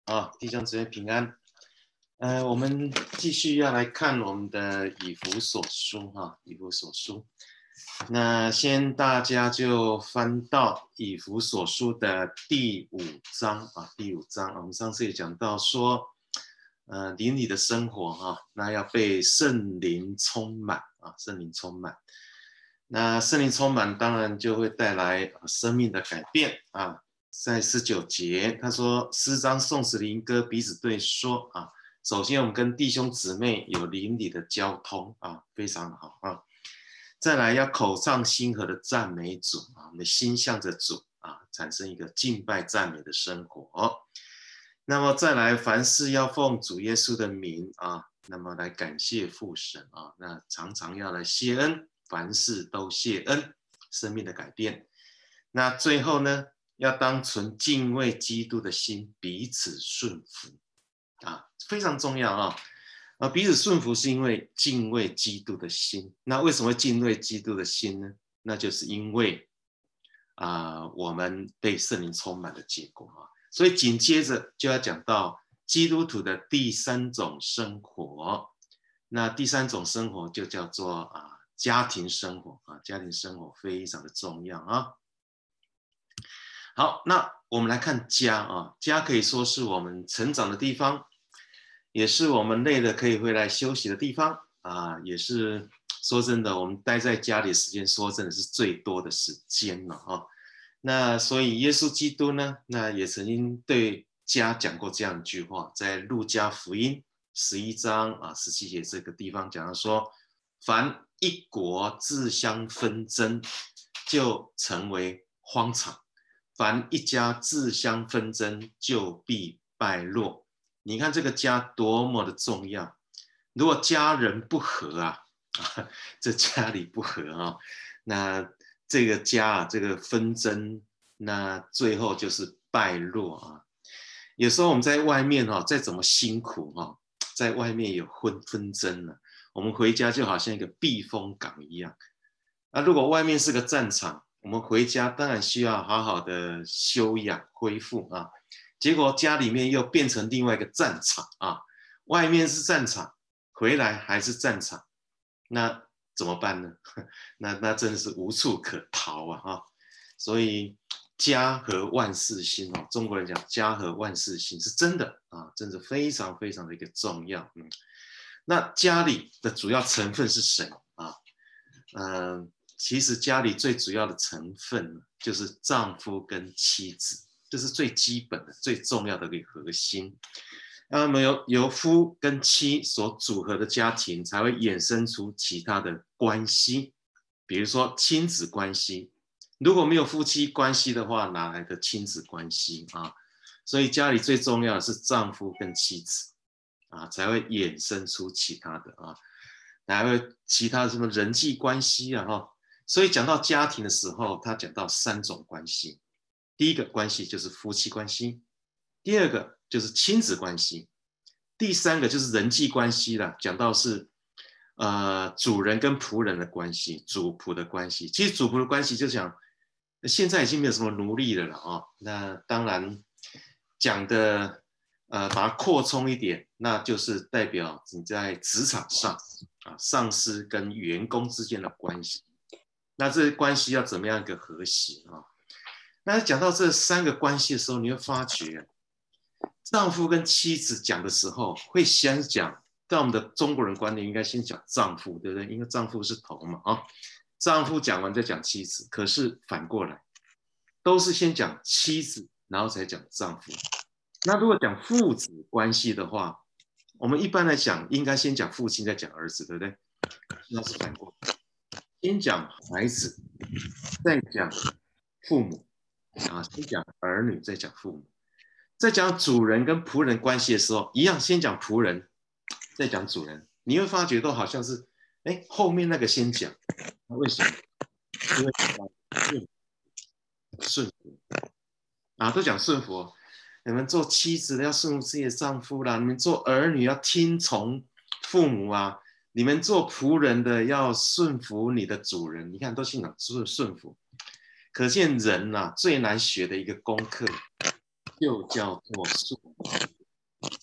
啊，弟兄姊妹平安。我们继续要来看我们的以弗所书哈，以弗所书。那先大家就翻到以弗所书的第5章啊，第5章。我们上次也讲到说，灵里的生活哈，那要被圣灵充满啊，圣灵充满。那圣灵充满，当然就会带来生命的改变啊。在19节，他说诗章、颂词、灵歌彼此对说啊。首先，我们跟弟兄姊妹有灵里的交通啊，非常好啊。再来，要口唱心和的赞美主啊，我们的心向着主啊，产生一个敬拜赞美的生活。那么再来，凡事要奉主耶稣的名啊，那么来感谢父神啊，那常常要来谢恩，凡事都谢恩，生命的改变。那最后呢，要当存敬畏基督的心，彼此顺服啊，非常重要啊。彼此顺服是因为敬畏基督的心。那为什么会敬畏基督的心呢？那就是因为我们被圣灵充满的结果啊。所以紧接着就要讲到基督徒的第3种生活。那第3种生活就叫做家庭生活啊，家庭生活非常的重要啊。好，那我们来看家啊，家可以说是我们成长的地方，也是我们累了可以回来休息的地方啊，也是说真的，我们待在家里的时间，说真的是最多的时间了啊。那所以耶稣基督呢，那也曾经对家讲过这样一句话，在路加福音11章17节这个地方讲到说，凡一国自相纷争，就成为荒场。凡一家自相纷争，就必败落。你看这个家多么的重要！如果家人不和这家里不和那这个家这个纷争，那最后就是败落啊。有时候我们在外面再怎么辛苦在外面有纷争了，我们回家就好像一个避风港一样。如果外面是个战场，我们回家当然需要好好的休养恢复啊，结果家里面又变成另外一个战场啊，外面是战场，回来还是战场，那怎么办呢？那真的是无处可逃啊！所以家和万事兴中国人讲家和万事兴是真的啊，真的非常非常的一个重要。那家里的主要成分是谁啊？其实家里最主要的成分就是丈夫跟妻子，这是最基本的、最重要的一个核心。那么由夫跟妻所组合的家庭，才会衍生出其他的关系，比如说亲子关系。如果没有夫妻关系的话，哪来的亲子关系啊？所以家里最重要的是丈夫跟妻子才会衍生出其他的还会其他的什么人际关系所以讲到家庭的时候，他讲到3种关系。第一个关系就是夫妻关系，第二个就是亲子关系，第3个就是人际关系了，讲到是主人跟仆人的关系，主仆的关系。其实主仆的关系就讲现在已经没有什么奴隶了那当然讲的把它扩充一点，那就是代表你在职场上上司跟员工之间的关系。那这关系要怎么样一个和谐那讲到这3个关系的时候，你会发觉丈夫跟妻子讲的时候，会先讲，在我们的中国人观念应该先讲丈夫，对不对？因为丈夫是头嘛丈夫讲完再讲妻子，可是反过来都是先讲妻子，然后才讲丈夫。那如果讲父子关系的话，我们一般来讲应该先讲父亲，再讲儿子，对不对？那是反过来，先讲孩子，再讲父母先讲儿女，再讲父母。在讲主人跟仆人关系的时候，一样先讲仆人，再讲主人。你会发觉都好像是，后面那个先讲，为什么？因为顺服都讲顺服。你们做妻子的要顺服自己的丈夫啦，你们做儿女要听从父母你们做仆人的要顺服你的主人。你看都先讲顺服，可见人最难学的一个功课就叫做顺服。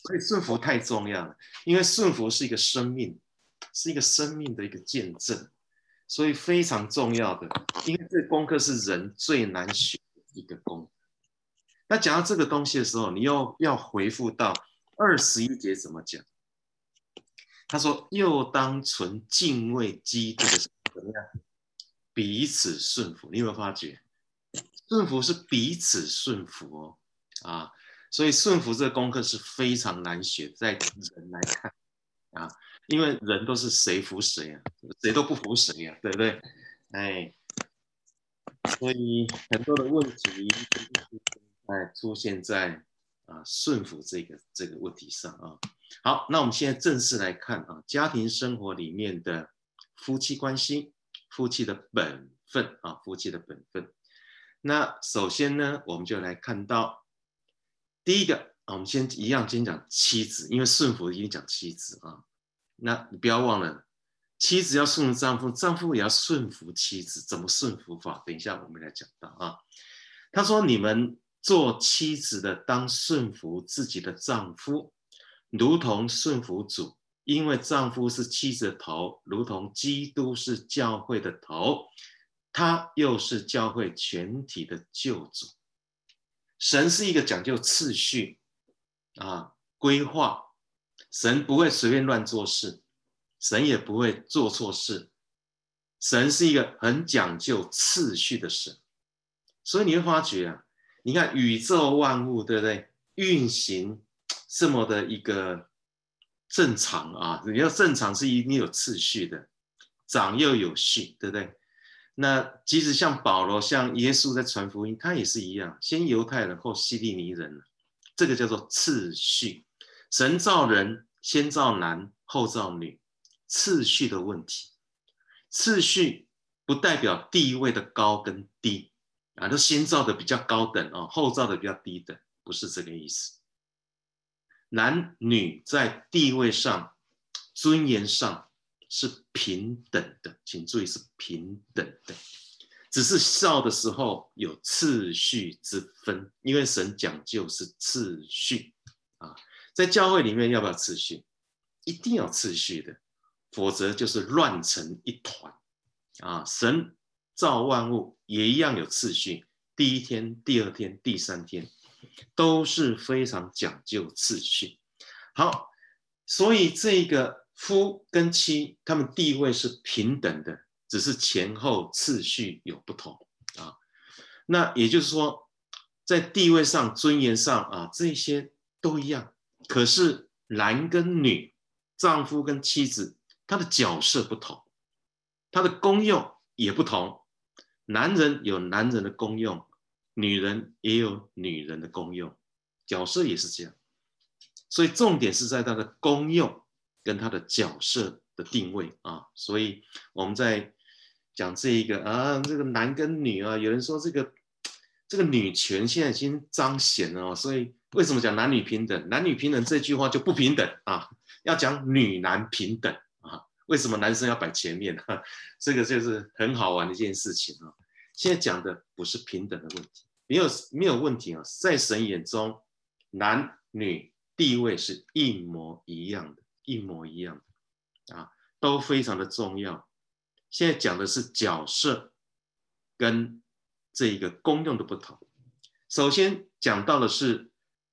所以顺服太重要了，因为顺服是一个生命，是一个生命的一个见证，所以非常重要的。因为这功课是人最难学的一个功课。那讲到这个东西的时候，你又要回复到21节怎么讲？他说：“又当存敬畏基督的心，怎么样？彼此顺服。”你有没有发觉？顺服是彼此顺服哦，啊，所以顺服这个功课是非常难学，在人来看啊，因为人都是谁服谁啊，谁都不服谁啊，对不对？哎，所以很多的问题出现在顺服这个问题上啊。好，那我们现在正式来看啊，家庭生活里面的夫妻关系，夫妻的本分啊，夫妻的本分。那首先呢，我们就来看到第一个我们先讲妻子，因为顺服一定讲妻子啊。那你不要忘了，妻子要顺服丈夫，丈夫也要顺服妻子。怎么顺服法？等一下我们来讲到啊。他说：“你们做妻子的，当顺服自己的丈夫，如同顺服主，因为丈夫是妻子的头，如同基督是教会的头，他又是教会全体的救主。”神是一个讲究次序规划，神不会随便乱做事，神也不会做错事，神是一个很讲究次序的神。所以你会发觉啊，你看宇宙万物，对不对？运行这么的一个正常啊，你要正常是一定有次序的，长幼有序，对不对？那即使像保罗、像耶稣在传福音，他也是一样，先犹太人后希利尼人，这个叫做次序。神造人，先造男，后造女，次序的问题。次序不代表地位的高跟低都先造的比较高等后造的比较低等，不是这个意思。男女在地位上、尊严上是平等的，请注意是平等的，只是造的时候有次序之分，因为神讲究是次序在教会里面要不要次序？一定要次序的，否则就是乱成一团神造万物也一样有次序，第一天、第二天、第三天都是非常讲究次序。好，所以这个夫跟妻他们地位是平等的，只是前后次序有不同那也就是说，在地位上、尊严上这些都一样。可是男跟女、丈夫跟妻子，他的角色不同，他的功用也不同。男人有男人的功用，女人也有女人的功用，角色也是这样。所以重点是在他的功用跟他的角色的定位所以我们在讲这一个这个男跟女有人说这个女权现在已经彰显了所以为什么讲男女平等？男女平等这句话就不平等要讲女男平等为什么男生要摆前面这个就是很好玩的一件事情现在讲的不是平等的问题，没有问题在神眼中，男女地位是一模一样的，一模一样的都非常的重要。现在讲的是角色跟这一个功用的不同。首先讲到的是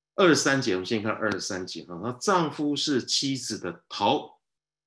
23节，我们先看23节丈夫是妻子的头。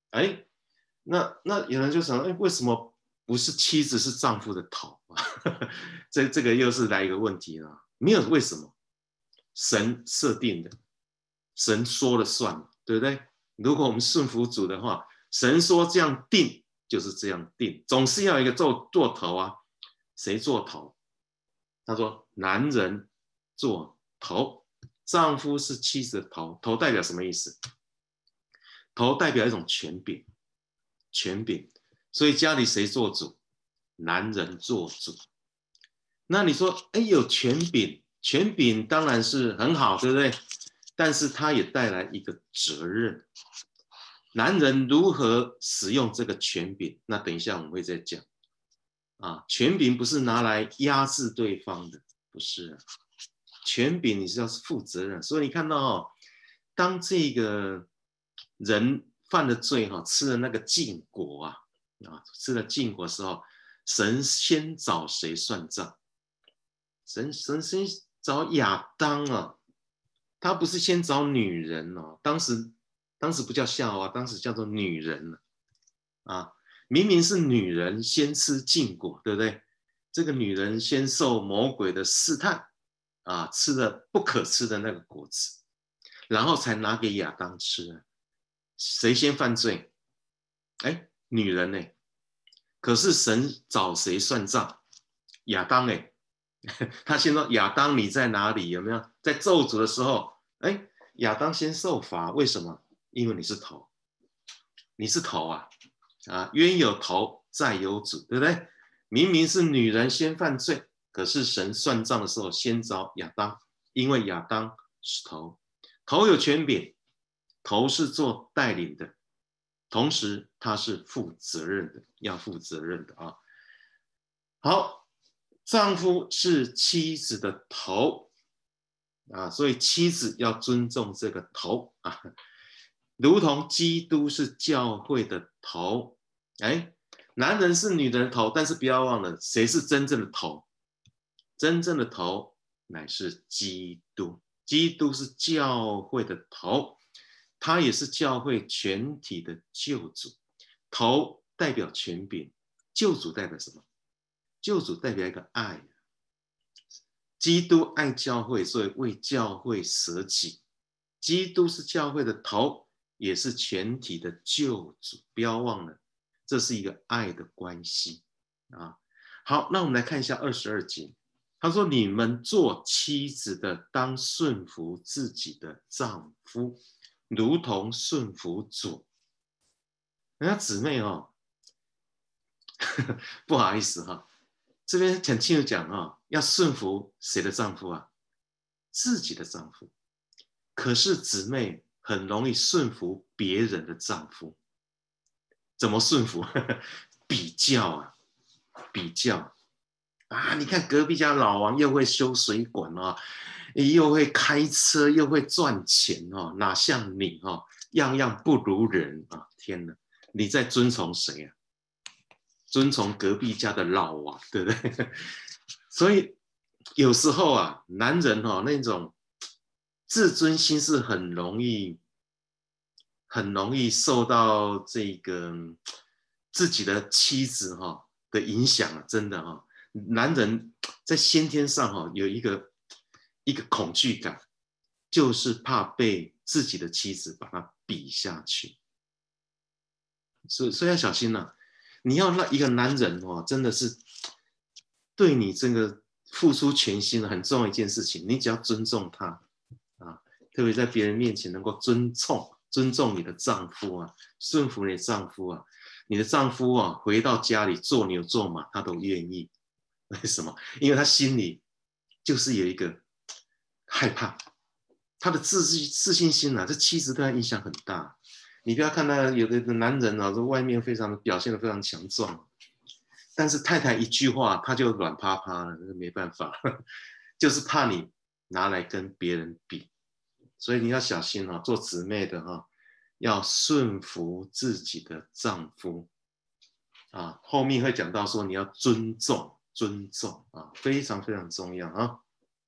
那有人就想为什么不是妻子是丈夫的头这个又是来一个问题了。没有为什么，神设定的，神说了算，对不对？如果我们顺服主的话，神说这样定就是这样定，总是要有一个做头谁做头？他说男人做头，丈夫是妻子的头。头代表什么意思？头代表一种权柄，权柄。所以家里谁做主？男人做主。那你说有权柄，权柄当然是很好，对不对？但是它也带来一个责任。男人如何使用这个权柄？那等一下我们会再讲权柄不是拿来压制对方的，不是权柄你是要负责任。所以你看到当这个人犯了罪吃了那个禁果吃了禁果的时候，神先找谁算账？神先找亚当他不是先找女人当时不叫夏娃，当时叫做女人明明是女人先吃禁果，对不对？这个女人先受魔鬼的试探吃了不可吃的那个果子，然后才拿给亚当吃。谁先犯罪？女人呢？可是神找谁算账？亚当呢？他先说亚当你在哪里？有没有在咒诅的时候？亚当先受罚，为什么？因为你是头，你是头冤有头债有主，对不对？明明是女人先犯罪，可是神算账的时候先找亚当，因为亚当是头，头有权柄，头是做带领的，同时他是负责任的，要负责任的好，丈夫是妻子的头所以妻子要尊重这个头如同基督是教会的头。男人是女人的头，但是不要忘了，谁是真正的头？真正的头乃是基督，基督是教会的头，他也是教会全体的救主。头代表权柄，救主代表什么？救主代表一个爱。基督爱教会，所以为教会舍己。基督是教会的头，也是全体的救主，不要忘了，这是一个爱的关系好，那我们来看一下22节，他说：“你们做妻子的，当顺服自己的丈夫，如同顺服主。”人家姊妹不好意思这边很清楚讲要顺服谁的丈夫自己的丈夫。可是姊妹很容易顺服别人的丈夫。怎么顺服？比较比较你看隔壁家老王又会修水管又会开车，又会赚钱哪像你样样不如人天哪，你在遵从谁遵从隔壁家的老王，对不对？所以有时候男人那种自尊心是很容易受到这个自己的妻子的影响真的男人在先天上有一个恐惧感，就是怕被自己的妻子把他比下去，所以要小心你要让一个男人真的是对你这个付出全心很重要一件事情，你只要尊重他特别在别人面前能够尊重你的丈夫顺服你的丈夫你的丈夫回到家里做牛做马他都愿意。为什么？因为他心里就是有一个害怕，他的自信心这妻子对他影响很大。你不要看他有的男人在外面表现得非常强壮，但是太太一句话他就软趴趴了，没办法就是怕你拿来跟别人比。所以你要小心做姊妹的要顺服自己的丈夫后面会讲到说你要尊重非常非常重要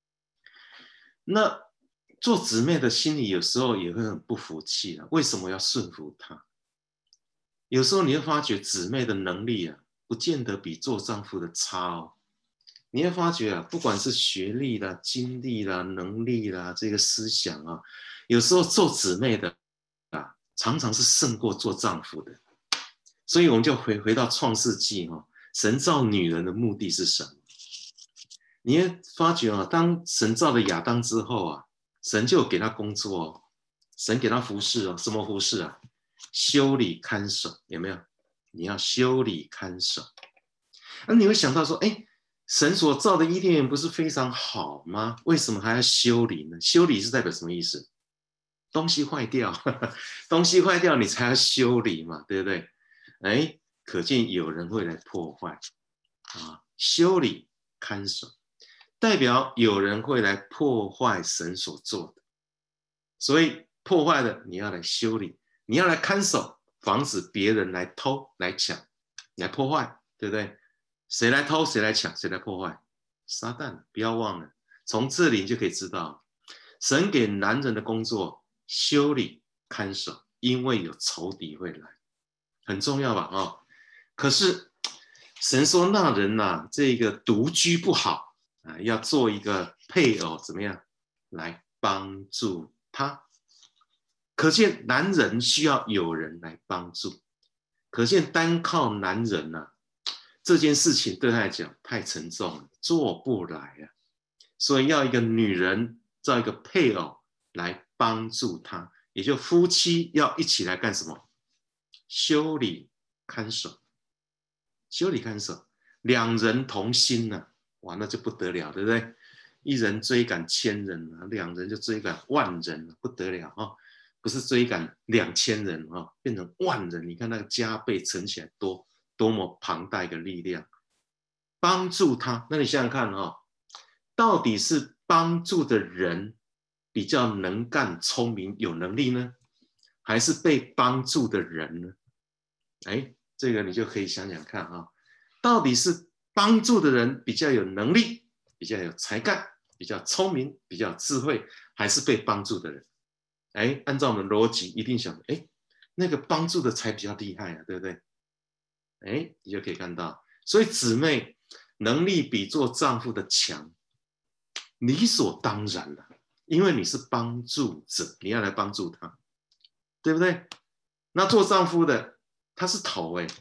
那做姊妹的心里有时候也会很不服气为什么要顺服她？有时候你会发觉姊妹的能力不见得比做丈夫的差你会发觉不管是学历啦、经历啦、能力啦，这个思想有时候做姊妹的常常是胜过做丈夫的。所以我们就回到创世纪神造女人的目的是什么？你会发觉当神造了亚当之后神就给他工作神给他服侍什么服侍修理看守，有没有？你要修理看守。你会想到说神所造的伊甸园不是非常好吗？为什么还要修理呢？修理是代表什么意思？东西坏掉东西坏掉你才要修理嘛，对不对？可见有人会来破坏修理看守代表有人会来破坏神所做的。所以破坏了你要来修理，你要来看守，防止别人来偷、来抢、来破坏，对不对？谁来偷、谁来抢、谁来破坏？撒旦，不要忘了，从这里你就可以知道，神给男人的工作修理、看守，因为有仇敌会来，很重要吧？哦，可是神说那人呐，这个独居不好啊，要做一个配偶，怎么样来帮助他？可见男人需要有人来帮助，可见单靠男人啊，这件事情对他来讲太沉重了，做不来啊。所以要一个女人找一个配偶来帮助他，也就夫妻要一起来干什么？修理看守，修理看守，两人同心啊，哇，那就不得了，对不对？一人追赶千人啊，两人就追赶万人，不得了啊！不是追赶2000人啊，变成万人，你看那个加倍乘起来多么庞大一个力量，帮助他。那你想想看啊，到底是帮助的人比较能干、聪明、有能力呢，还是被帮助的人呢？哎，这个你就可以想想看啊，到底是帮助的人比较有能力、比较有才干、比较聪明、比较有智慧，还是被帮助的人？哎，按照我们逻辑，一定想，哎，那个帮助的才比较厉害啊，对不对？哎，你就可以看到，所以姊妹能力比做丈夫的强，理所当然了，因为你是帮助者，你要来帮助他，对不对？那做丈夫的他是头哎，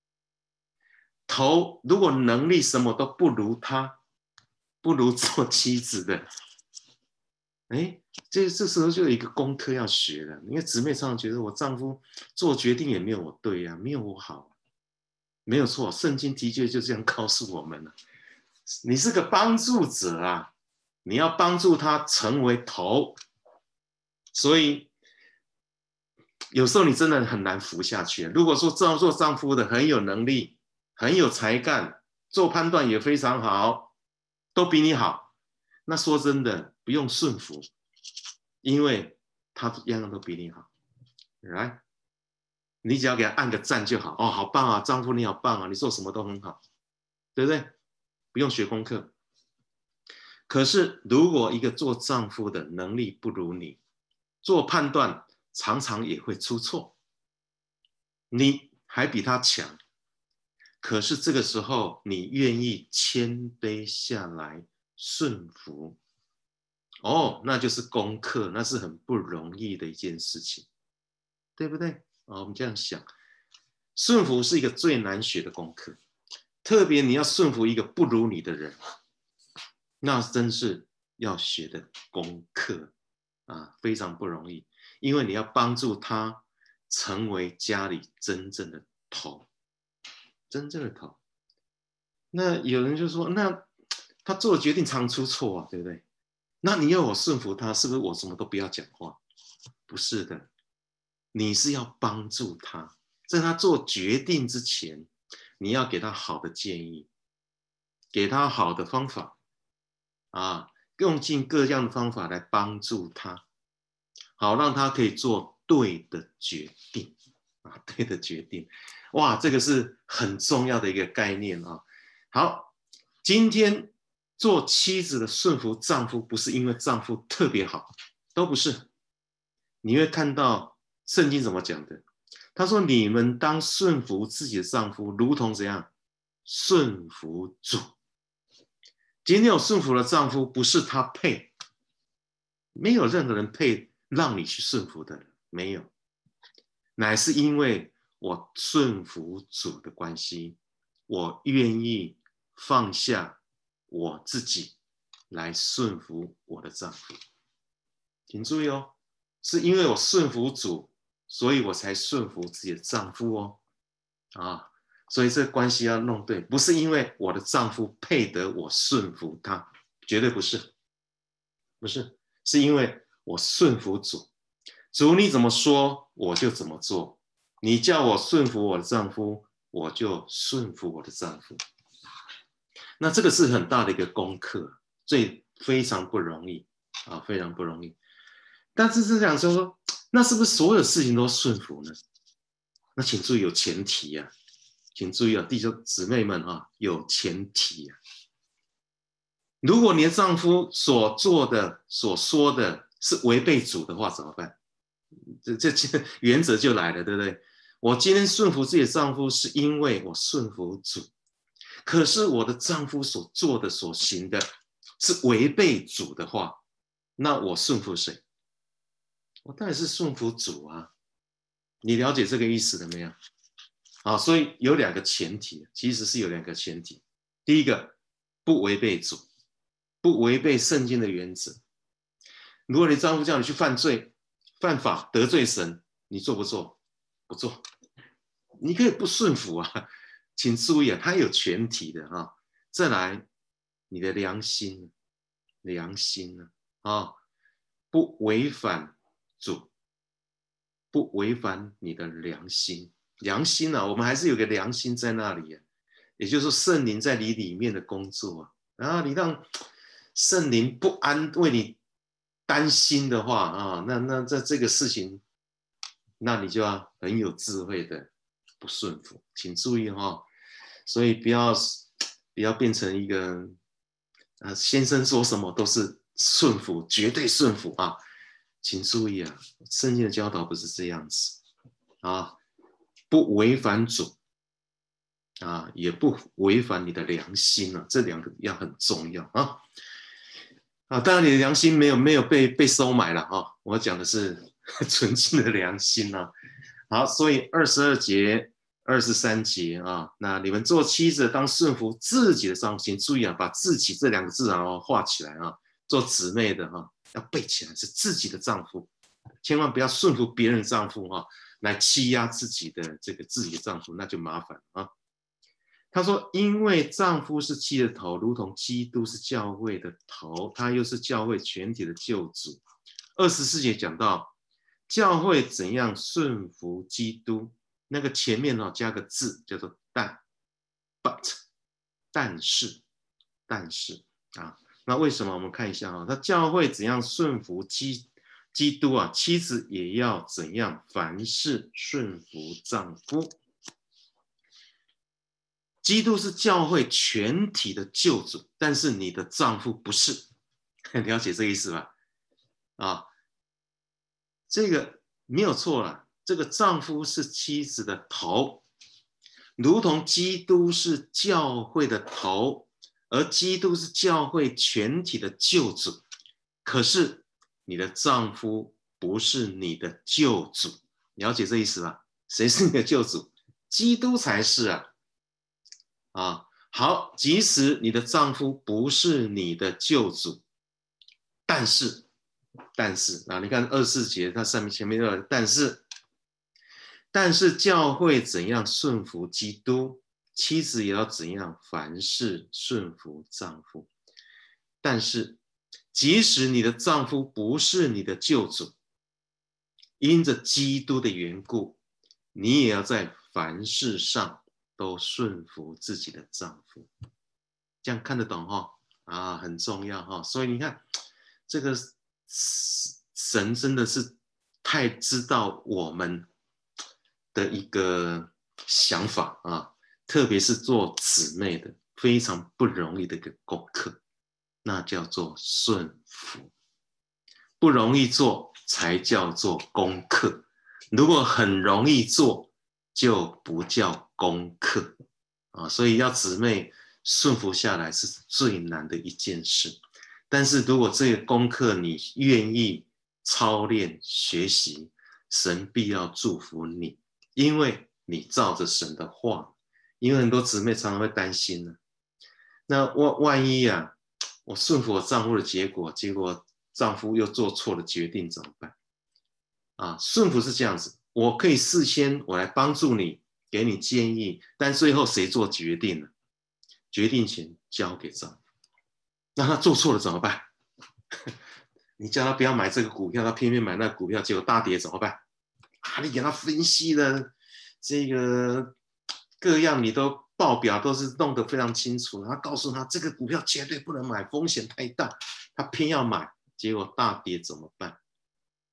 头如果能力什么都不如他，不如做妻子的，哎，这时候就有一个功课要学了。因为姊妹常常觉得我丈夫做决定也没有我对啊，没有我好，没有错，圣经的确就这样告诉我们了。你是个帮助者啊，你要帮助他成为头，所以有时候你真的很难服下去。如果说做丈夫的很有能力、很有才干，做判断也非常好，都比你好，那说真的不用顺服，因为他样样都比你好。来，你只要给他按个赞就好。哦，好棒啊，丈夫你好棒啊，你做什么都很好，对不对？不用学功课。可是如果一个做丈夫的能力不如你，做判断常常也会出错，你还比他强，可是这个时候你愿意谦卑下来顺服，哦，那就是功课，那是很不容易的一件事情，对不对？我们这样想，顺服是一个最难学的功课，特别你要顺服一个不如你的人，那真是要学的功课啊，非常不容易，因为你要帮助他成为家里真正的头，真正的头。那有人就说，那他做的决定常出错啊，对不对？那你要我顺服他，是不是我什么都不要讲话？不是的，你是要帮助他，在他做决定之前，你要给他好的建议，给他好的方法啊，用尽各样的方法来帮助他，好让他可以做对的决定啊，对的决定。哇，这个是很重要的一个概念啊。好，今天做妻子的顺服丈夫，不是因为丈夫特别好，都不是。你会看到圣经怎么讲的？他说：“你们当顺服自己的丈夫，如同怎样顺服主。”今天有顺服的丈夫，不是他配，没有任何人配让你去顺服的人，没有，乃是因为我顺服主的关系，我愿意放下我自己来顺服我的丈夫。请注意哦，是因为我顺服主，所以我才顺服自己的丈夫哦。啊，所以这关系要弄对，不是因为我的丈夫配得我顺服他，绝对不是，不是，是因为我顺服主，主你怎么说我就怎么做，你叫我顺服我的丈夫，我就顺服我的丈夫。那这个是很大的一个功课，非常不容易啊，非常不容易。 但是讲说，那是不是所有事情都顺服呢？那请注意有前提啊，请注意啊，弟兄姊妹们啊，有前提啊。如果你的丈夫所做的、所说的是违背主的话，怎么办？这原则就来了，对不对？我今天顺服自己的丈夫，是因为我顺服主。可是我的丈夫所做的、所行的是违背主的话，那我顺服谁？我当然是顺服主啊！你了解这个意思了没有？啊，所以有两个前提，其实是有两个前提。第一个，不违背主，不违背圣经的原则。如果你丈夫叫你去犯罪、犯法、得罪神，你做不做？不做。你可以不顺服啊，请注意啊，它有前提的啊。再来，你的良心，良心啊，不违反主，不违反你的良心。良心啊，我们还是有个良心在那里啊，也就是说圣灵在你里面的工作啊。然后你让圣灵不安，为你担心的话啊，那在这个事情，那你就要很有智慧的不顺服，请注意哈、哦。所以不要变成一个先生说什么都是顺服，绝对顺服啊！请注意啊，圣经的教导不是这样子啊，不违反主啊，也不违反你的良心啊，这两个要很重要啊。啊，当然你的良心没有被收买了哈，我讲的是纯净的良心啊。好，所以22节、23节啊，那你们做妻子当顺服自己的丈夫，请注意啊，把自己这两个字啊画起来啊，做姊妹的哈，要背起来，是自己的丈夫，千万不要顺服别人的丈夫哈，来欺压自己的丈夫，那就麻烦啊。他说：“因为丈夫是妻的头，如同基督是教会的头，他又是教会全体的救主。”24节讲到教会怎样顺服基督，那个前面加个字叫做但 ，but， 但是啊，那为什么？我们看一下啊，他教会怎样顺服基督啊，妻子也要怎样，凡事顺服丈夫。基督是教会全体的救主，但是你的丈夫不是，了解这个意思吧？啊，这个没有错了。这个丈夫是妻子的头，如同基督是教会的头，而基督是教会全体的救主。可是你的丈夫不是你的救主，了解这意思吧？谁是你的救主？基督才是啊。啊，好，即使你的丈夫不是你的救主，但是啊，你看24节，它上面前面有但是教会怎样顺服基督，妻子也要怎样，凡事顺服丈夫。但是，即使你的丈夫不是你的救主，因着基督的缘故，你也要在凡事上都顺服自己的丈夫，这样看得懂哈？啊，很重要哈。所以你看，这个神真的是太知道我们的一个想法啊，特别是做姊妹的，非常不容易的一个功课，那叫做顺服，不容易做才叫做功课。如果很容易做，就不叫功课啊，所以要姊妹顺服下来是最难的一件事。但是如果这个功课你愿意操练学习，神必要祝福你，因为你照着神的话。因为很多姊妹常常会担心呢，那万一啊，我顺服我丈夫的结果丈夫又做错了决定怎么办？啊，顺服是这样子，我可以事先我来帮助你，给你建议，但最后谁做决定呢？决定权交给丈夫。那他做错了怎么办？你叫他不要买这个股票，他偏偏买那个股票，结果大跌怎么办？啊，你给他分析的这个各样，你都报表都是弄得非常清楚，然后告诉他这个股票绝对不能买，风险太大，他偏要买，结果大跌怎么办？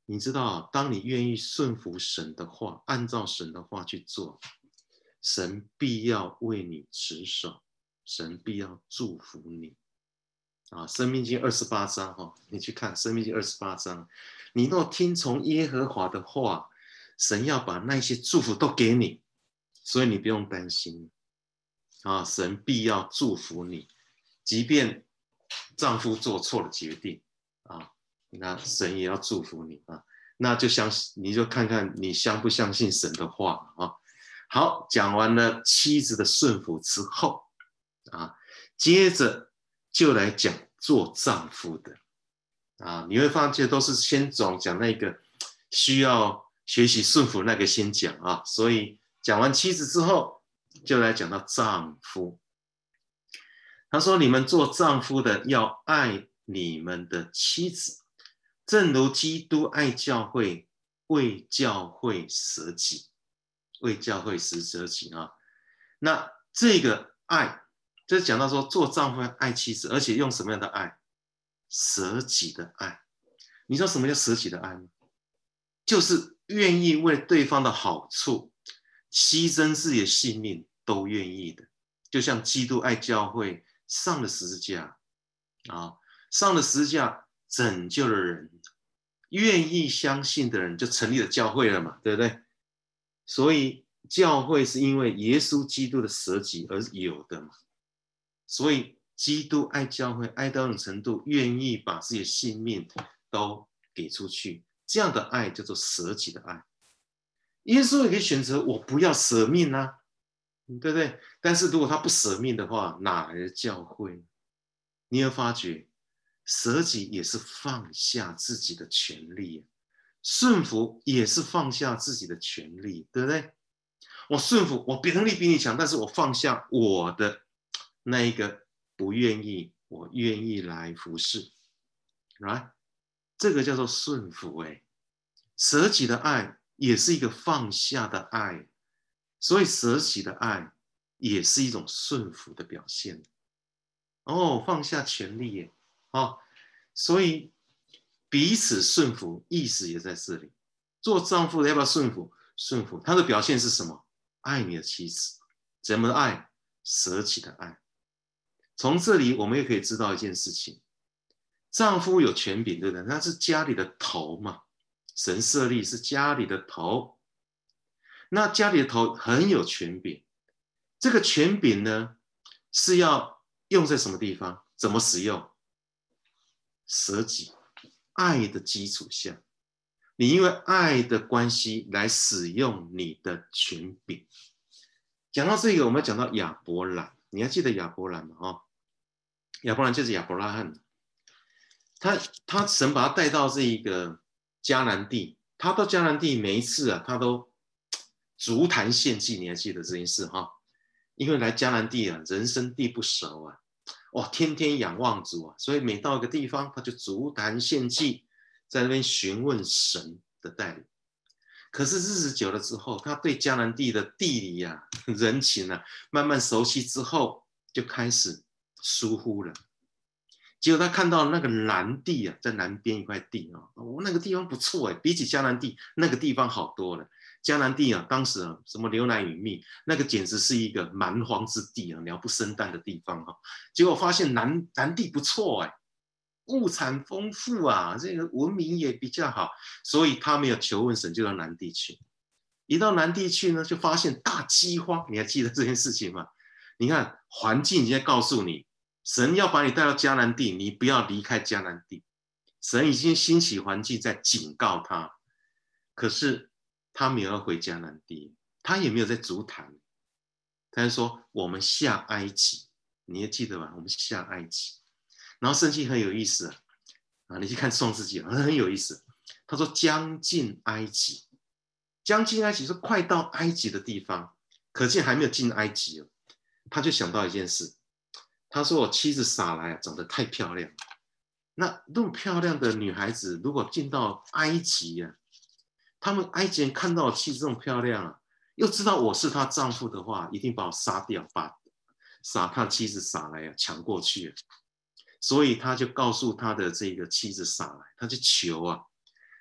你知道，当你愿意顺服神的话，按照神的话去做，神必要为你持守，神必要祝福你。啊，申命记28章哈，你去看申命记28章，你若听从耶和华的话，神要把那些祝福都给你，所以你不用担心啊，神必要祝福你，即便丈夫做错了决定啊，那神也要祝福你啊，那就你就看看你相不相信神的话啊。好，讲完了妻子的顺服之后啊，接着就来讲做丈夫的啊，你会发现都是先讲那个需要学习顺服那个先讲啊，所以讲完妻子之后，就来讲到丈夫。他说：“你们做丈夫的要爱你们的妻子，正如基督爱教会，为教会舍己，为教会舍己啊。那这个爱，就是讲到说做丈夫要爱妻子，而且用什么样的爱？舍己的爱。你知道什么叫舍己的爱吗？就是愿意为对方的好处牺牲自己的性命，都愿意的。就像基督爱教会，上了十字架啊，上了十字架拯救了人，愿意相信的人就成立了教会了嘛，对不对？所以教会是因为耶稣基督的舍己而有的嘛。所以基督爱教会，爱到一种程度，愿意把自己的性命都给出去，这样的爱叫做舍己的爱。耶稣也可以选择我不要舍命啊，对不对？但是如果他不舍命的话，哪来的教会？你会发觉舍己也是放下自己的权利，顺服也是放下自己的权利，对不对？我顺服，我能力比你强，但是我放下我的那一个不愿意，我愿意来服侍， right？ 这个叫做顺服。舍己的爱也是一个放下的爱，所以舍己的爱也是一种顺服的表现。哦，放下权力耶，所以彼此顺服，意思也在这里。做丈夫的要不要顺服？顺服，他的表现是什么？爱你的妻子，怎么爱？舍己的爱。从这里我们也可以知道一件事情，丈夫有权柄，对不对？他是家里的头嘛，神设立是家里的头，那家里的头很有权柄，这个权柄呢是要用在什么地方？怎么使用？舍己，爱的基础下，你因为爱的关系来使用你的权柄。讲到这个，我们要讲到亚伯兰，你还记得亚伯兰吗？亚伯兰就是亚伯拉罕，他神把他带到这一个迦南地，他到迦南地每一次啊，他都足坛献祭，你还记得这件事哈？因为来迦南地啊，人生地不熟啊，天天仰望主啊，所以每到一个地方，他就足坛献祭，在那边询问神的带领。可是日子久了之后，他对迦南地的地理啊、人情啊，慢慢熟悉之后，就开始疏忽了。结果他看到那个南地啊，在南边一块地啊，那个地方不错比起迦南地那个地方好多了。迦南地啊，当时什么牛奶与蜜，那个简直是一个蛮荒之地啊，鸟不生蛋的地方结果发现南地不错物产丰富啊，这个文明也比较好，所以他没有求问神，就到南地去。一到南地去呢，就发现大饥荒，你还记得这件事情吗？你看环境已经告诉你，神要把你带到迦南地，你不要离开迦南地。神已经兴起环境在警告他，可是他没有要回迦南地，他也没有在足坛，他就说我们下埃及，你还记得吗？我们下埃及。然后圣经很有意思你去看创世纪很有意思。他说将近埃及，将近埃及是快到埃及的地方，可见还没有进埃及他就想到一件事，他说我妻子撒莱长得太漂亮，那么漂亮的女孩子如果进到埃及他们埃及人看到我妻子这么漂亮又知道我是她丈夫的话，一定把我杀掉，把他妻子撒莱抢过去所以他就告诉他的这个妻子撒莱，他就求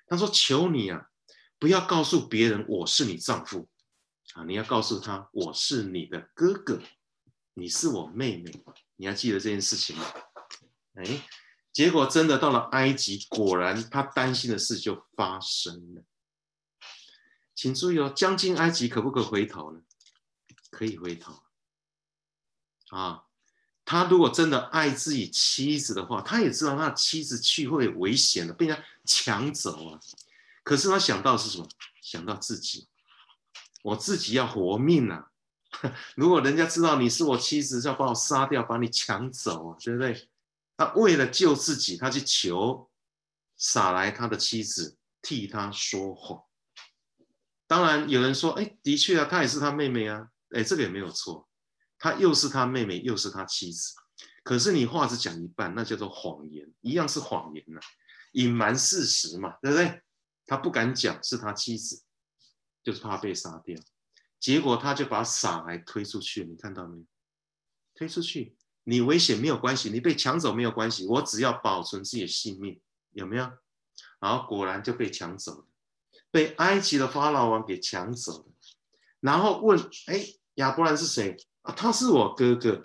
他说：“求你啊，不要告诉别人我是你丈夫啊，你要告诉他我是你的哥哥，你是我妹妹。你还记得这件事情吗？”哎，结果真的到了埃及，果然他担心的事就发生了。请注意哦，将进埃及可不可以回头呢？可以回头啊。他如果真的爱自己妻子的话，他也知道他的妻子去会有危险的，被人家抢走啊。可是他想到的是什么？想到自己，我自己要活命啊！如果人家知道你是我妻子，就要把我杀掉，把你抢走啊，对不对？他为了救自己，他去求撒来他的妻子替他说谎。当然有人说，哎，的确啊，她也是他妹妹啊，哎，这个也没有错。她又是他妹妹，又是他妻子，可是你话只讲一半，那叫做谎言，一样是谎言啊，隐瞒事实嘛，对不对？他不敢讲是他妻子，就是怕被杀掉。结果他就把撒来推出去，你看到没有？推出去，你危险没有关系，你被抢走没有关系，我只要保存自己的性命，有没有？然后果然就被抢走了，被埃及的法老王给抢走了。然后问，哎，亚伯兰是谁？啊，他是我哥哥。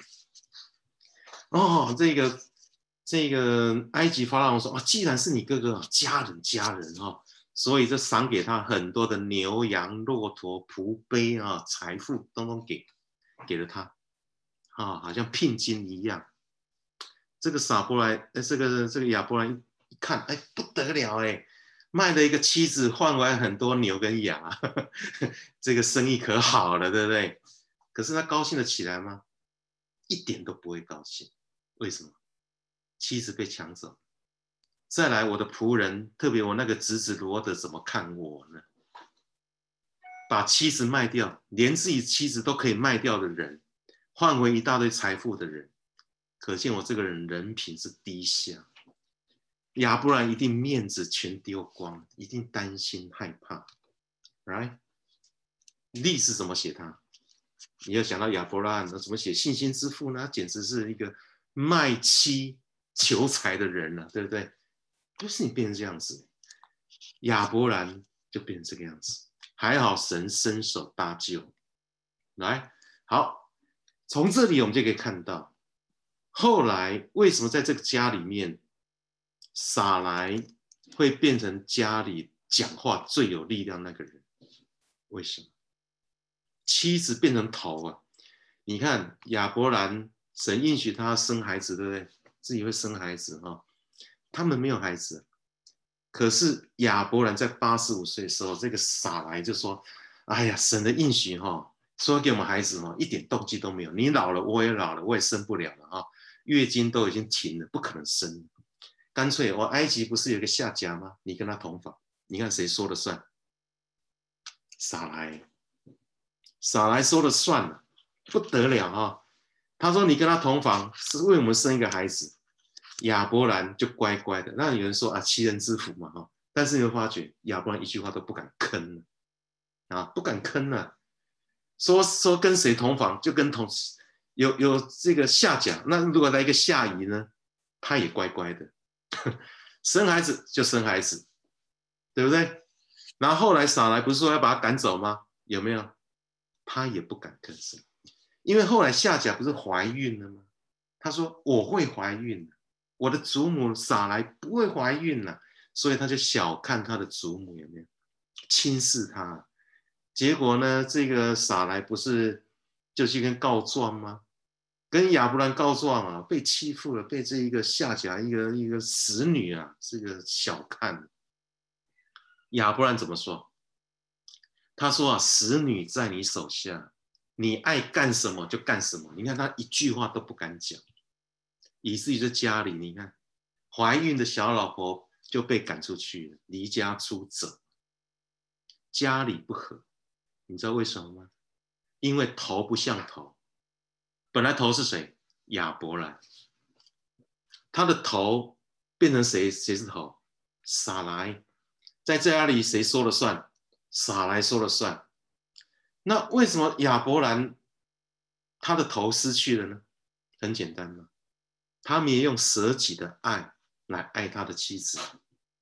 哦，这个埃及法老王说，啊，既然是你哥哥，家人哦，所以就赏给他很多的牛羊、骆驼、仆婢啊，财富都给了他，啊，好像聘金一样。这个撒伯来，这个亚伯兰一看，哎，不得了哎，卖了一个妻子换回来很多牛跟羊，这个生意可好了，对不对？可是他高兴得起来吗？一点都不会高兴。为什么？妻子被抢走。再来，我的仆人，特别我那个侄子罗德怎么看我呢？把妻子卖掉，连自己妻子都可以卖掉的人，换回一大堆财富的人，可见我这个人人品是低下。亚伯兰一定面子全丢光，一定担心害怕。Right？ 历史怎么写他？你要想到亚伯兰，那怎么写信心之父呢？简直是一个卖妻求财的人了，对不对？就是你变成这样子，亚伯兰就变成这个样子。还好神伸手搭救。来，好，从这里我们就可以看到，后来为什么在这个家里面，撒来会变成家里讲话最有力量那个人？为什么？妻子变成头啊！你看亚伯兰，神应许他生孩子，对不对？自己会生孩子哈。他们没有孩子，可是亚伯兰在85岁的时候，这个撒来就说：“哎呀，神的应许哈，说给我们孩子哈，一点动机都没有。你老了，我也老了，我也生不了了啊，月经都已经停了，不可能生。干脆我埃及不是有个夏甲吗？你跟他同房，你看谁说了算？撒来。”撒来说了算了，不得了啊！他说：“你跟他同房是为我们生一个孩子。”亚伯兰就乖乖的。那有人说啊，其人之福嘛哈。但是你会发觉，亚伯兰一句话都不敢吭啊，不敢吭了。说跟谁同房，就跟有这个夏甲。那如果来一个夏乙呢，他也乖乖的，生孩子就生孩子，对不对？然后后来撒来不是说要把他赶走吗？有没有？他也不敢吭声，因为后来夏甲不是怀孕了吗？他说我会怀孕的，我的祖母撒来不会怀孕了，所以他就小看他的祖母，有没有轻视他？结果呢，这个撒来不是就去跟告状吗？跟亚伯兰告状啊，被欺负了，被这一个夏甲一个使女啊，这个小看。亚伯兰怎么说？他说啊，使女在你手下，你爱干什么就干什么。你看他一句话都不敢讲，以至于在家里，你看怀孕的小老婆就被赶出去了，离家出走，家里不和。你知道为什么吗？因为头不像头，本来头是谁？亚伯兰，他的头变成谁？谁是头？撒来，在家里谁说了算？撒来说了算。那为什么亚伯兰他的头失去了呢？很简单嘛，他们也用舍己的爱来爱他的妻子。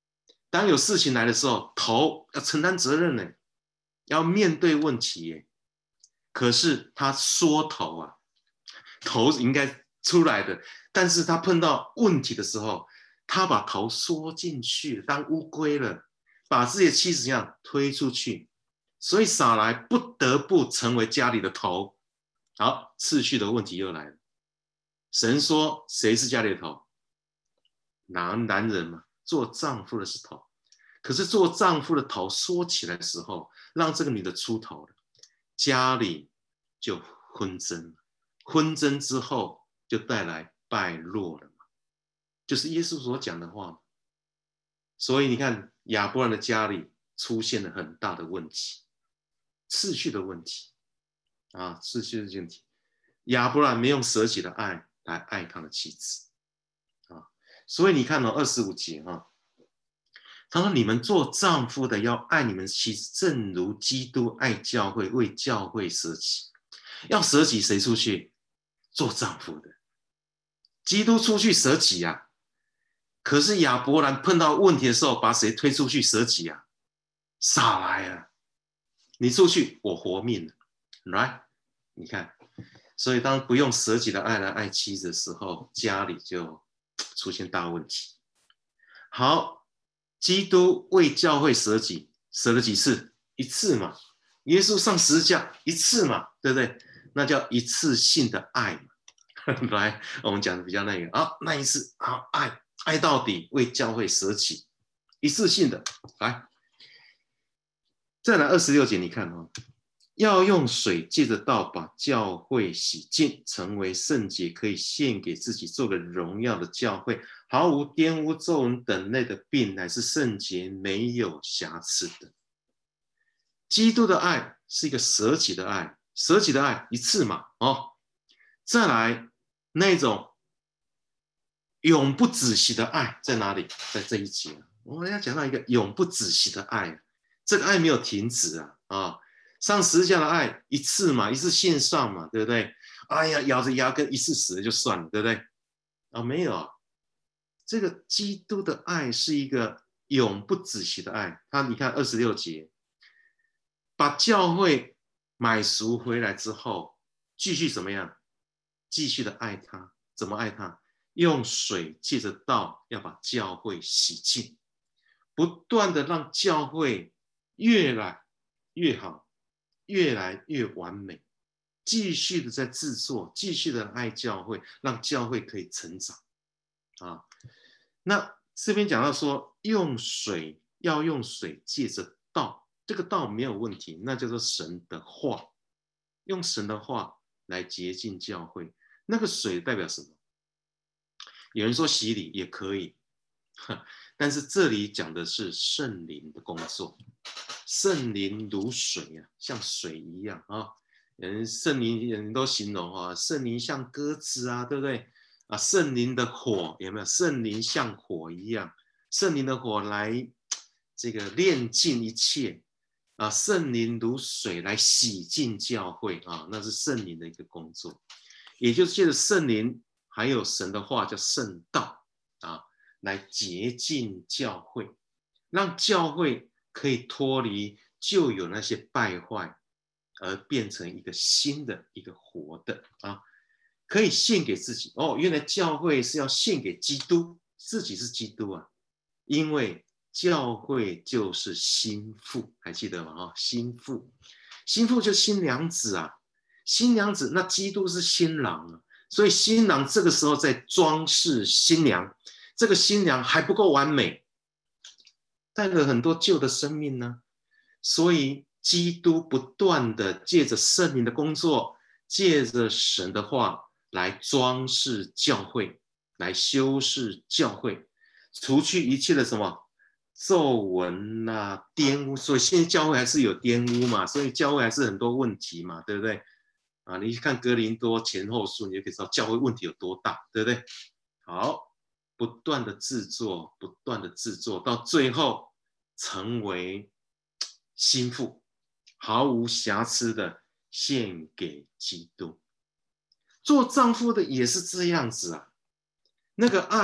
当有事情来的时候，头要承担责任呢，要面对问题耶。可是他缩头啊，头应该出来的，但是他碰到问题的时候，他把头缩进去，当乌龟了，把自己的妻子这样推出去，所以撒莱不得不成为家里的头。好，次序的问题又来了。神说谁是家里的头？男人嘛，做丈夫的是头。可是做丈夫的头缩起来的时候，让这个女的出头了，家里就纷争了。纷争之后就带来败落了嘛，就是耶稣所讲的话。所以你看亚伯兰的家里出现了很大的问题，次序的问题啊，次序的问题。亚伯兰没用舍己的爱来爱他的妻子啊，所以你看25节啊，他说：“你们做丈夫的要爱你们妻子，正如基督爱教会，为教会舍己。要舍己，谁出去？做丈夫的。基督出去舍己啊。可是亚伯兰碰到问题的时候，把谁推出去舍己啊？撒莱啊！你出去，我活命了。来，你看，所以当不用舍己的爱来爱妻子的时候，家里就出现大问题。好。”基督为教会舍己，舍了几次？一次嘛。耶稣上十字架一次嘛，对不对？那叫一次性的爱嘛。来，我们讲的比较那个啊，那一次啊，爱到底，为教会舍己，一次性的。来，再来26节，你看哦，要用水借着道把教会洗净，成为圣洁，可以献给自己，做个荣耀的教会，毫无玷污、皱纹等类的病，乃是圣洁，没有瑕疵的。基督的爱是一个舍己的爱，舍己的爱一次嘛，哦，再来那种永不止息的爱在哪里？在这一节，我们要讲到一个永不止息的爱，这个爱没有停止啊。上十字架的爱一次嘛，一次献上嘛，对不对？哎呀，咬着牙根一次死了就算了，对不对？啊，没有啊，这个基督的爱是一个永不止息的爱。你看26节，把教会买赎回来之后，继续怎么样？继续的爱他，怎么爱他？用水借着道要把教会洗净，不断的让教会越来越好，越来越完美，继续的在制作，继续的爱教会，让教会可以成长啊。那这边讲到说，要用水借着道，这个道没有问题，那叫做神的话，用神的话来洁净教会。那个水代表什么？有人说洗礼也可以，但是这里讲的是圣灵的工作。圣灵如水啊，像水一样啊。圣灵人都形容啊，圣灵像鸽子啊，对不对？啊，圣灵的火有没有？圣灵像火一样，圣灵的火来这个炼尽一切啊，圣灵如水来洗净教会啊，那是圣灵的一个工作，也就是借着圣灵还有神的话叫圣道啊，来洁净教会，让教会可以脱离旧有那些败坏，而变成一个新的一个活的啊。可以献给自己哦，原来教会是要献给基督，自己是基督啊，因为教会就是新妇，还记得吗？新妇，新妇就新娘子啊，新娘子那基督是新郎啊，所以新郎这个时候在装饰新娘，这个新娘还不够完美，带了很多旧的生命呢，所以基督不断的借着圣灵的工作，借着神的话来装饰教会，来修饰教会，除去一切的什么皱纹啊、玷污。所以现在教会还是有玷污嘛，所以教会还是很多问题嘛，对不对？啊，你看哥林多前后书，你就可以知道教会问题有多大，对不对？好，不断的制作，不断的制作，到最后成为心腹，毫无瑕疵的献给基督。做丈夫的也是这样子啊，那个爱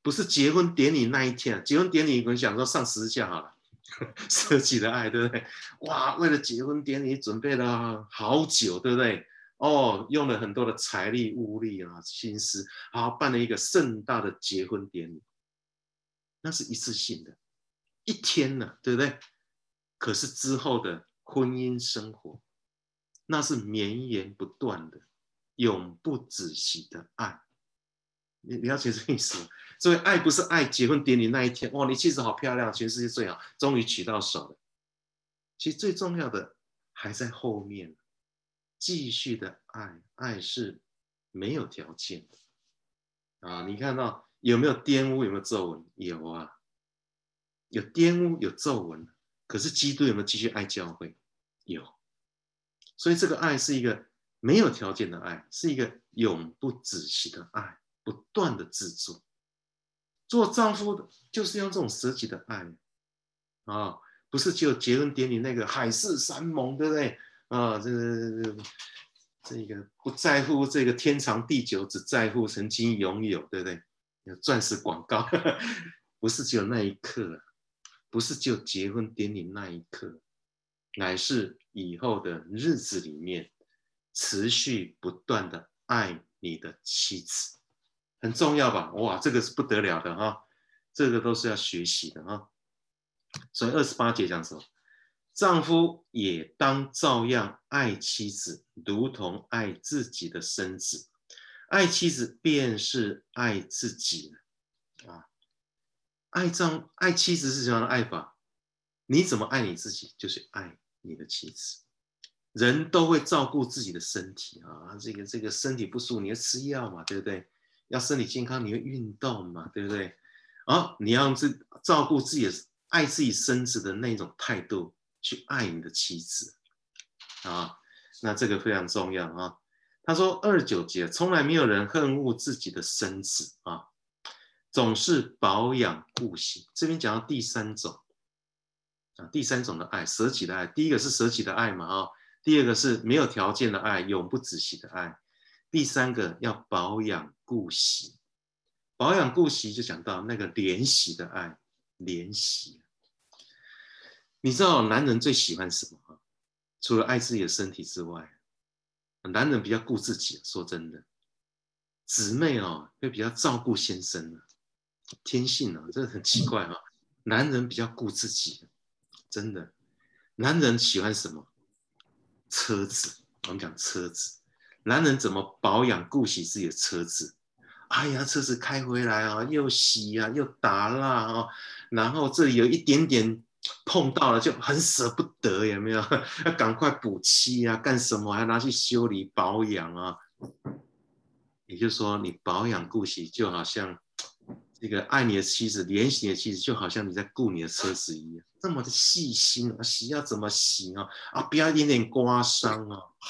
不是结婚典礼那一天，结婚典礼我们想说上十字架好了，舍己的爱，对不对？哇，为了结婚典礼准备了好久，对不对？哦，用了很多的财力、物力啊、心思，好办了一个盛大的结婚典礼，那是一次性的，一天呢，对不对？可是之后的婚姻生活，那是绵延不断的、永不止息的爱。你了解这意思吗？所以爱不是爱结婚典礼那一天，哇，你妻子好漂亮，全世界最好，终于娶到手了。其实最重要的还在后面，继续的爱，爱是没有条件的啊！你看到有没有玷污，有没有皱纹？有啊，有玷污，有皱纹。可是基督有没有继续爱教会？有。所以这个爱是一个没有条件的爱，是一个永不止息的爱，不断的制作。做丈夫的就是要这种舍己的爱啊，不是只有结婚典礼那个海誓山盟，对不对？啊，这个不在乎这个天长地久，只在乎曾经拥有，对不对？有钻石广告，不是只有那一刻，不是只有结婚典礼那一刻，乃是以后的日子里面，持续不断的爱你的妻子，很重要吧？哇，这个是不得了的哈，这个都是要学习的哈。所以28节讲什么？丈夫也当照样爱妻子，如同爱自己的身子。爱妻子便是爱自己了啊！爱妻子是什么样的爱法？你怎么爱你自己，就是爱你的妻子。人都会照顾自己的身体啊，这个身体不舒服，你要吃药嘛，对不对？要身体健康，你会运动嘛，对不对？啊，你要照顾自己的、爱自己身子的那种态度去爱你的妻子啊，那这个非常重要啊。他说29节，从来没有人恨恶自己的身子啊，总是保养顾惜。这边讲到第三种啊，第三种的爱，舍己的爱。第一个是舍己的爱嘛啊。第二个是没有条件的爱，永不止息的爱。第三个要保养顾惜，保养顾惜就讲到那个怜惜的爱，怜惜。你知道男人最喜欢什么？除了爱自己的身体之外，男人比较顾自己。说真的，姊妹会比较照顾先生天性这很奇怪男人比较顾自己，真的。男人喜欢什么？车子，我们讲车子，男人怎么保养顾惜自己的车子？哎呀，车子开回来又洗又打蜡然后这里有一点点碰到了就很舍不得，有没有？要赶快补漆干什么？还拿去修理保养也就是说，你保养顾惜，就好像这个爱你的妻子、怜惜你的妻子，就好像你在顾你的车子一样，这么的细心洗要怎么洗不要一点点刮伤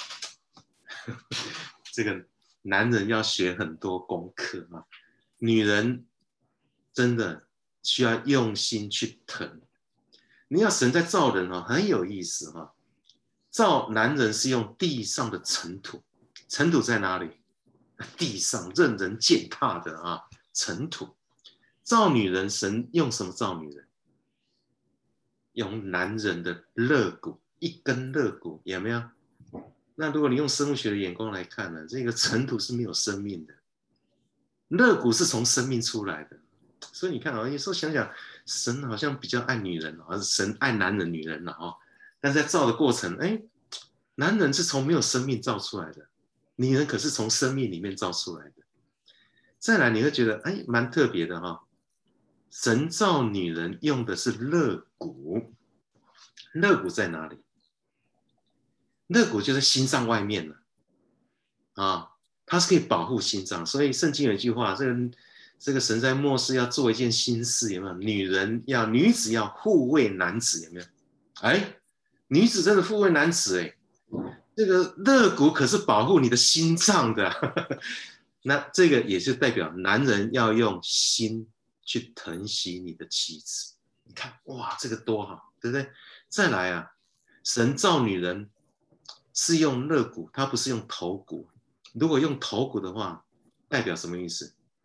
这个男人要学很多功课女人真的需要用心去疼。你要神在造人很有意思造男人是用地上的尘土，尘土在哪里？地上任人践踏的尘土。造女人，神用什么造女人？用男人的肋骨，一根肋骨，有没有？那如果你用生物学的眼光来看呢，这个尘土是没有生命的，肋骨是从生命出来的。所以你看有时候想想，神好像比较爱女人神爱男人、女人但是在造的过程，男人是从没有生命造出来的，女人可是从生命里面造出来的。再来你会觉得蛮特别的神造女人用的是肋骨，肋骨在哪里？肋骨就在心脏外面了它是可以保护心脏。所以圣经有一句话，这个神在末世要做一件新事，有没有？女子要护卫男子，有没有？女子真的护卫男子这个肋骨可是保护你的心脏的那这个也是代表男人要用心去疼惜你的妻子。你看哇，这个多好，对不对？再来神造女人是用肋骨，他不是用头骨。如果用头骨的话，代表什么意思？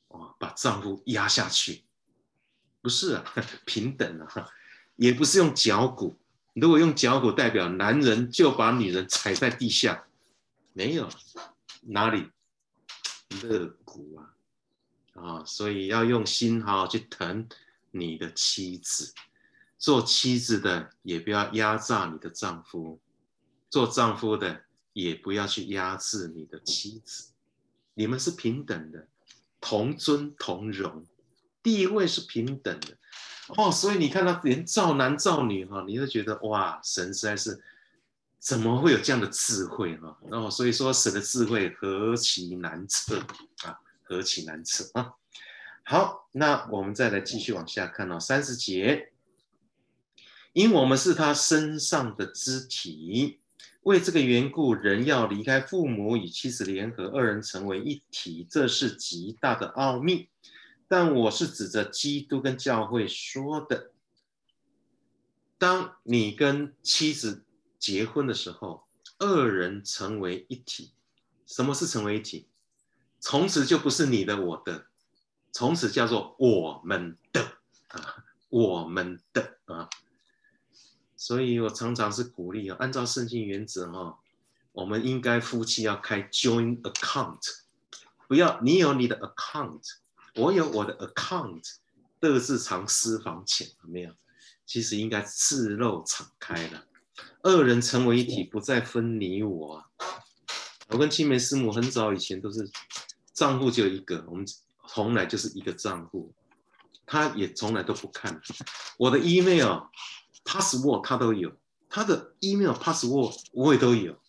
把丈夫压下去，不是啊，平等啊，也不是用脚骨。如果用脚骨，代表男人就把女人踩在地下，没有，哪里肋骨所以要用心好好去疼你的妻子。做妻子的也不要压榨你的丈夫，做丈夫的也不要去压制你的妻子。你们是平等的，同尊同荣，地位是平等的。所以你看到连造男造女你就觉得哇，神实在是怎么会有这样的智慧所以说神的智慧何其难测何其难测好，那我们再来继续往下看30节，因我们是他身上的肢体，为这个缘故，人要离开父母，与妻子联合，二人成为一体，这是极大的奥秘。但我是指着基督跟教会说的。当你跟妻子结婚的时候，二人成为一体。什么是成为一体？从此就不是你的我的，从此叫做我们的我们的所以我常常是鼓励按照圣经原则我们应该夫妻要开 joint account， 不要你有你的 account， 我有我的 account， 各自藏私房钱，没有？其实应该赤露敞开了，二人成为一体，不再分你我我跟青梅师母很早以前都是账户就一个，我们从来就是一个账户，他也从来都不看我的 email。password 他都有，他的 email password 我也都有，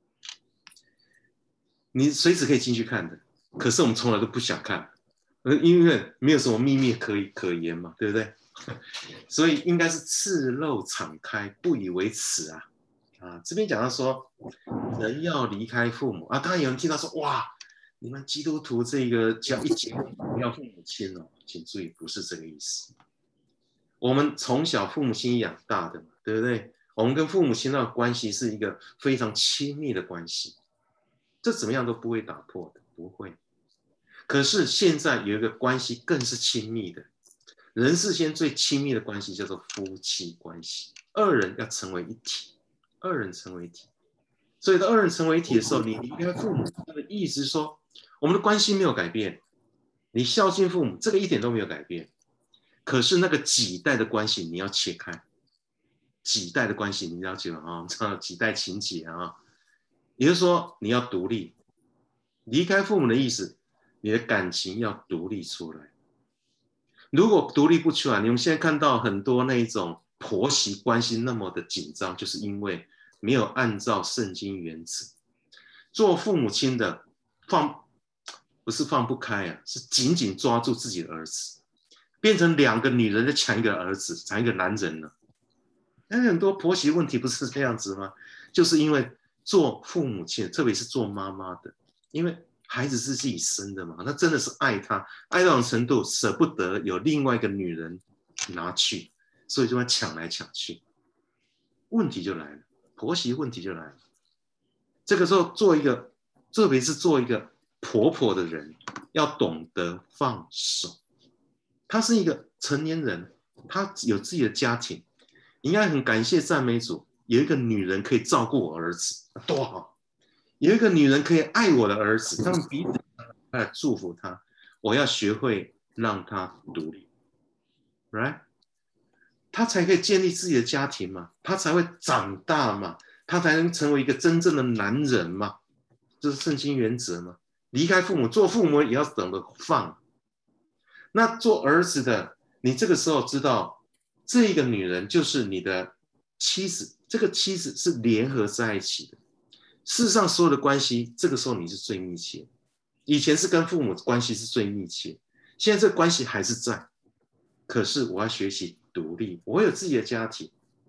你随时可以进去看的。可是我们从来都不想看，因为没有什么秘密可言嘛，对不对？所以应该是赤露敞开，不以为耻这边讲到说，人要离开父母当然有人听到说，哇，你们基督徒这个只要一结婚不要父母亲请注意，不是这个意思。我们从小父母亲养大的嘛，对不对？我们跟父母亲的关系是一个非常亲密的关系，这怎么样都不会打破的，不会。可是现在有一个关系更是亲密的，人世间最亲密的关系叫做夫妻关系，二人要成为一体，二人成为一体。所以当二人成为一体的时候，你离开父母，那个意思是说，我们的关系没有改变，你孝敬父母，这个一点都没有改变。可是那个几代的关系你要切开，几代的关系你了解吗？几代情节也就是说你要独立，离开父母的意思，你的感情要独立出来。如果独立不出来，你们现在看到很多那一种婆媳关系那么的紧张，就是因为没有按照圣经原则。做父母亲的不是放不开是紧紧抓住自己的儿子，变成两个女人在抢一个儿子，抢一个男人了。很多婆媳问题不是这样子吗？就是因为做父母亲，特别是做妈妈的，因为孩子是自己生的嘛，那真的是爱他，爱到这种程度，舍不得有另外一个女人拿去，所以就会抢来抢去，问题就来了，婆媳问题就来了。这个时候特别是做一个婆婆的人，要懂得放手。他是一个成年人，他有自己的家庭，应该很感谢赞美主，有一个女人可以照顾我儿子，多好！有一个女人可以爱我的儿子，他们彼此来祝福他。我要学会让他独立 ，right？ 他才可以建立自己的家庭嘛，他才会长大嘛，他才能成为一个真正的男人嘛。这是圣经原则嘛。离开父母，做父母也要懂得放。那做儿子的，你这个时候知道，这个女人就是你的妻子，这个妻子是联合在一起的。事实上，所有的关系，这个时候你是最密切。以前是跟父母关系是最密切，现在这个关系还是在。可是我要学习独立，我有自己的家庭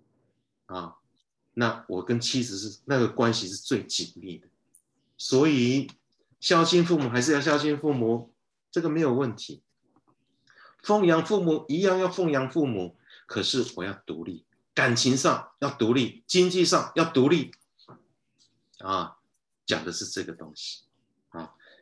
那我跟妻子是那个关系是最紧密的。所以孝敬父母还是要孝敬父母，这个没有问题。奉养父母一样要奉养父母，可是我要独立，感情上要独立，经济上要独立讲的是这个东西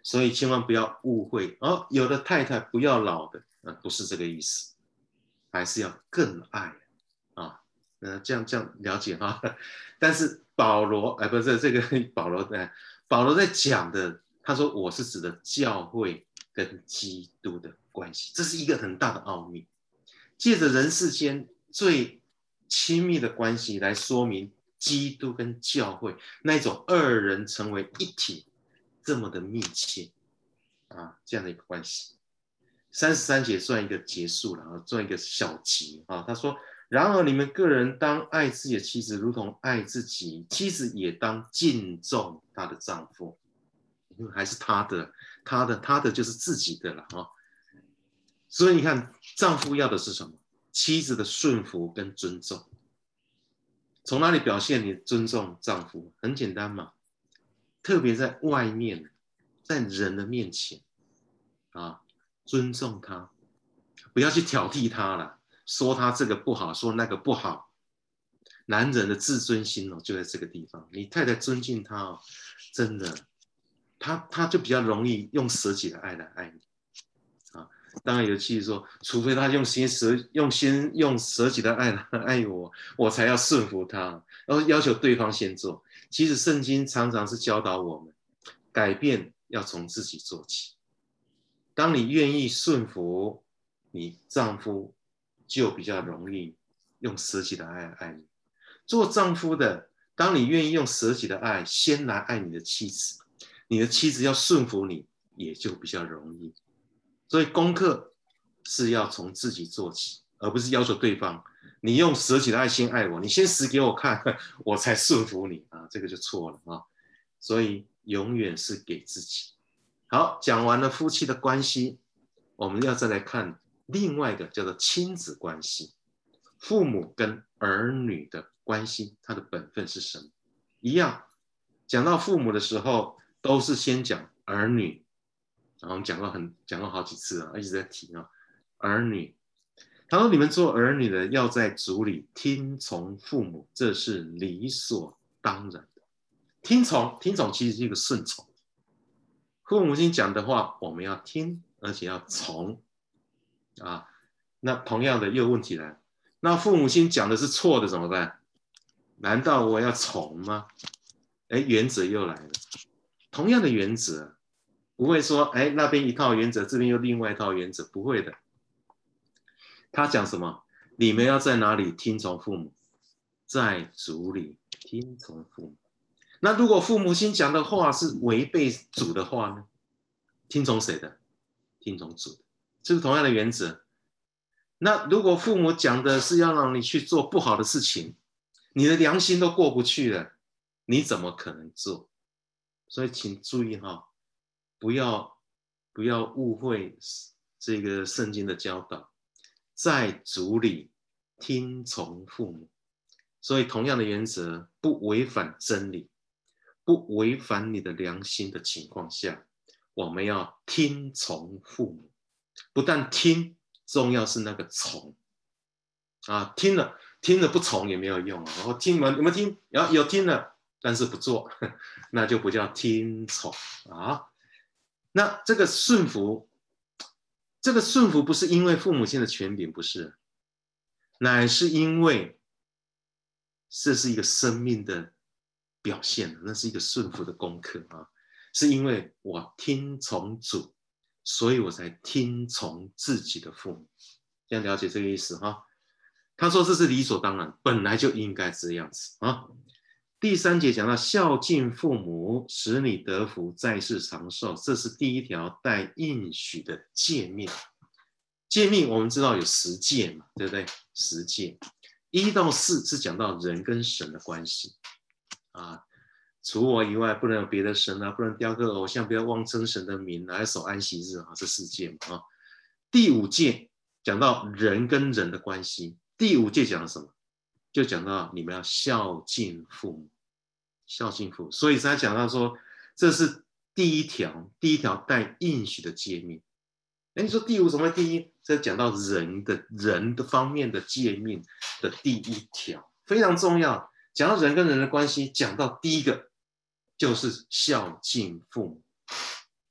所以千万不要误会哦，有的太太不要老的，不是这个意思，还是要更爱啊。这样了解哈。但是保罗，不是这个保罗在讲的，他说我是指的教会跟基督的关系，这是一个很大的奥秘。借着人世间最亲密的关系来说明基督跟教会那种二人成为一体这么的密切啊，这样的一个关系。33节算一个结束了啊，算一个小结啊。他说：“然而你们个人当爱自己的妻子，如同爱自己；妻子也当敬重她的丈夫，因为还是她的就是自己的了啊。所以你看，丈夫要的是什么？妻子的顺服跟尊重。从哪里表现你尊重丈夫？很简单嘛，特别在外面，在人的面前啊，尊重他，不要去挑剔他了，说他这个不好，说那个不好。男人的自尊心哦，就在这个地方。你太太尊敬他哦，真的，他就比较容易用舍己的爱来爱你啊。当然有妻子说，除非他用舍己的爱来爱我，我才要顺服他，然后要求对方先做。其实圣经常常是教导我们，改变要从自己做起。当你愿意顺服你丈夫，就比较容易用舍己的爱爱你。做丈夫的，当你愿意用舍己的爱先来爱你的妻子，你的妻子要顺服你，也就比较容易。所以功课是要从自己做起，而不是要求对方你用舍己的爱先爱我，你先死给我看，我才顺服你啊，这个就错了啊。所以永远是给自己。好，讲完了夫妻的关系，我们要再来看另外一个叫做亲子关系，父母跟儿女的关系，它的本分是什么？一样，讲到父母的时候，都是先讲儿女，然后我们讲过好几次了，一直在提啊，儿女。他说：“你们做儿女的，要在主里听从父母，这是理所当然的。听从其实是一个顺从。父母亲讲的话，我们要听，而且要从啊。那同样的，又有问题来，那父母亲讲的是错的怎么办？难道我要从吗？原则又来了。同样的原则，不会说，那边一套原则，这边又另外一套原则，不会的。他讲什么？你们要在哪里听从父母？在主里听从父母。那如果父母亲讲的话是违背主的话呢？听从谁的？听从主的，这是同样的原则。那如果父母讲的是要让你去做不好的事情，你的良心都过不去了，你怎么可能做？所以请注意哈，不要误会这个圣经的教导，在主里听从父母。所以同样的原则，不违反真理，不违反你的良心的情况下，我们要听从父母。不但听，重要是那个从啊，听了不从也没有用啊。然后听有没有听？有听了，但是不做，那就不叫听从啊。那这个顺服，不是因为父母亲的权柄，不是，乃是因为这是一个生命的表现，那是一个顺服的功课啊。是因为我听从主，所以我才听从自己的父母。这样了解这个意思哈？他说这是理所当然，本来就应该这样子啊。第3节讲到孝敬父母，使你得福，在世长寿，这是第1条带应许的诫命。诫命我们知道有10诫嘛，对不对？10诫，1到4是讲到人跟神的关系啊。除我以外，不能有别的神啊，不能雕刻偶像，不要妄称神的名，还要守安息日啊，这4诫嘛啊。第5诫讲到人跟人的关系，第5诫讲什么？就讲到你们要孝敬父母，孝敬父母。所以他讲到说，这是第一条带应许的诫命。你说第5怎么会第1？这讲到人的方面的诫命的第1条，非常重要。讲到人跟人的关系，讲到第1个就是孝敬父母。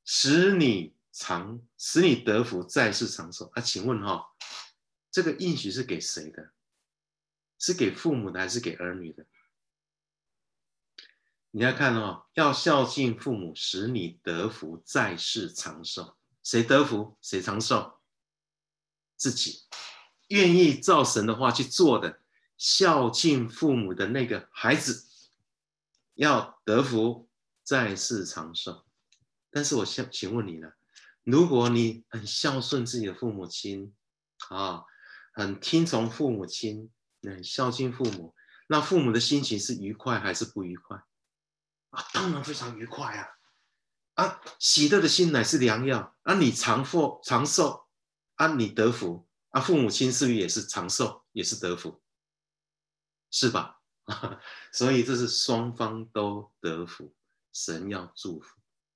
使你得福，在世长寿。请问这个应许是给谁的？是给父母的还是给儿女的？你要看要孝敬父母，使你得福，在世长寿。谁得福，谁长寿？自己愿意照神的话去做的，孝敬父母的那个孩子，要得福，在世长寿。但是我请问你呢？如果你很孝顺自己的父母亲很听从父母亲，很孝敬父母，那父母的心情是愉快还是不愉快？当然非常愉快喜乐的心乃是良药你长寿你得福父母亲是不是也是长寿，也是得福，是吧？所以这是双方都得福，神要祝福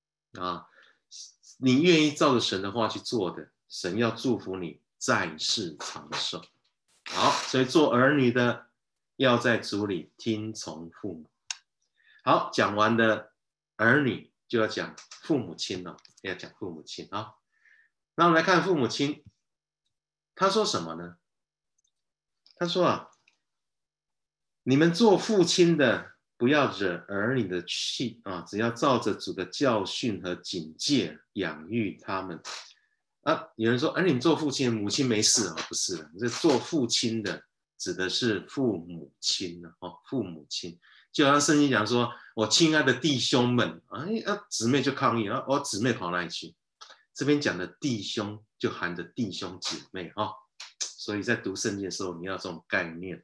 你愿意照着神的话去做的，神要祝福你在世长寿。好，所以做儿女的要在主里听从父母。好，讲完的儿女就要讲父母亲了，要讲父母亲那我们来看父母亲，他说什么呢？他说你们做父亲的不要惹儿女的气只要照着主的教训和警戒养育他们有人说你们做父亲的母亲没事不是的，这做父亲的指的是父母亲父母亲，就好像圣经讲说，我亲爱的弟兄们姊妹就抗议姊妹跑哪里去？这边讲的弟兄就含着弟兄姊妹所以在读圣经的时候你要这种概念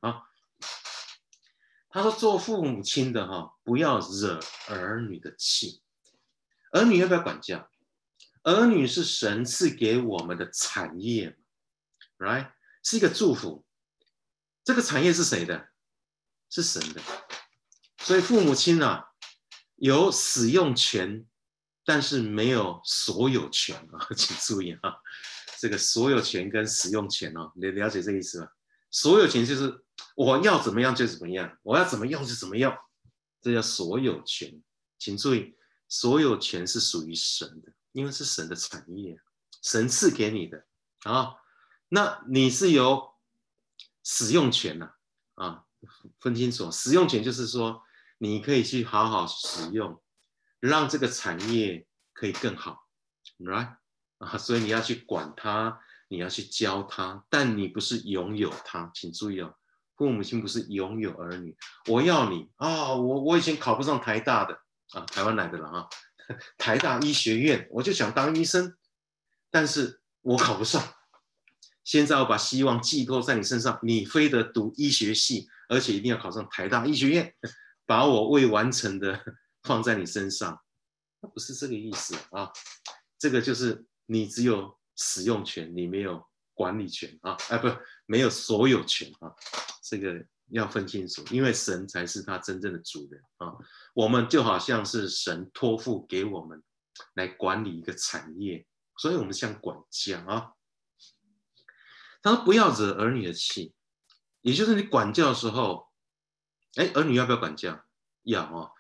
他说做父母亲的不要惹儿女的气。儿女要不要管教？儿女是神赐给我们的产业 right？ 是一个祝福。这个产业是谁的？是神的。所以父母亲有使用权，但是没有所有权请注意这个所有权跟使用权你了解这个意思吗？所有权就是我要怎么样就怎么样，我要怎么用就怎么用，这叫所有权。请注意，所有权是属于神的，因为是神的产业，神赐给你的那你是有使用权分清楚，使用权就是说你可以去好好使用，让这个产业可以更好 right？ 所以你要去管它，你要去教它，但你不是拥有它。请注意父母亲不是拥有儿女。我要你我以前考不上台大的台湾来的了台大医学院，我就想当医生，但是我考不上。现在我把希望寄托在你身上，你非得读医学系，而且一定要考上台大医学院，把我未完成的放在你身上，不是这个意思这个就是你只有使用权，你没有管理权没有所有权这个要分清楚，因为神才是他真正的主人我们就好像是神托付给我们来管理一个产业，所以我们像管家他说不要惹儿女的气，也就是你管教的时候儿女要不要管教？要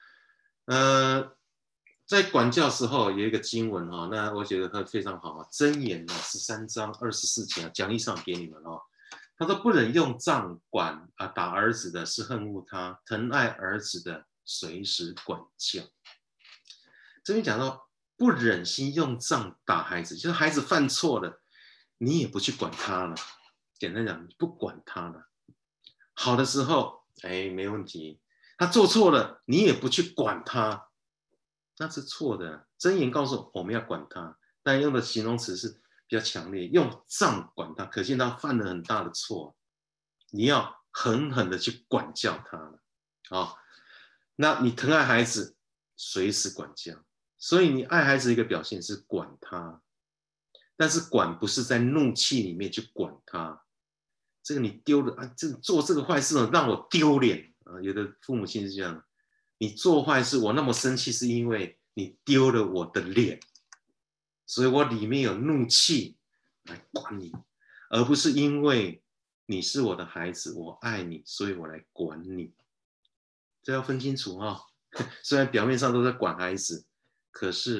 在管教的时候有一个经文那我觉得它非常好箴言13章24节讲义上给你们他说不忍用杖管打儿子的是恨恶他，疼爱儿子的随时管教。这边讲到不忍心用杖打孩子，就是孩子犯错了你也不去管他了，简单讲不管他了。好的时候没问题，他做错了你也不去管他，那是错的。箴言告诉我们要管他，但用的形容词是比较强烈，用杖管他，可见他犯了很大的错，你要狠狠的去管教他了那你疼爱孩子随时管教，所以你爱孩子的一个表现是管他，但是管不是在怒气里面去管他，这个你丢了做这个坏事让我丢脸有的父母亲是这样，你做坏事我那么生气是因为你丢了我的脸，所以我里面有怒气来管你，而不是因为你是我的孩子我爱你所以我来管你，这要分清楚虽然表面上都在管孩子，可是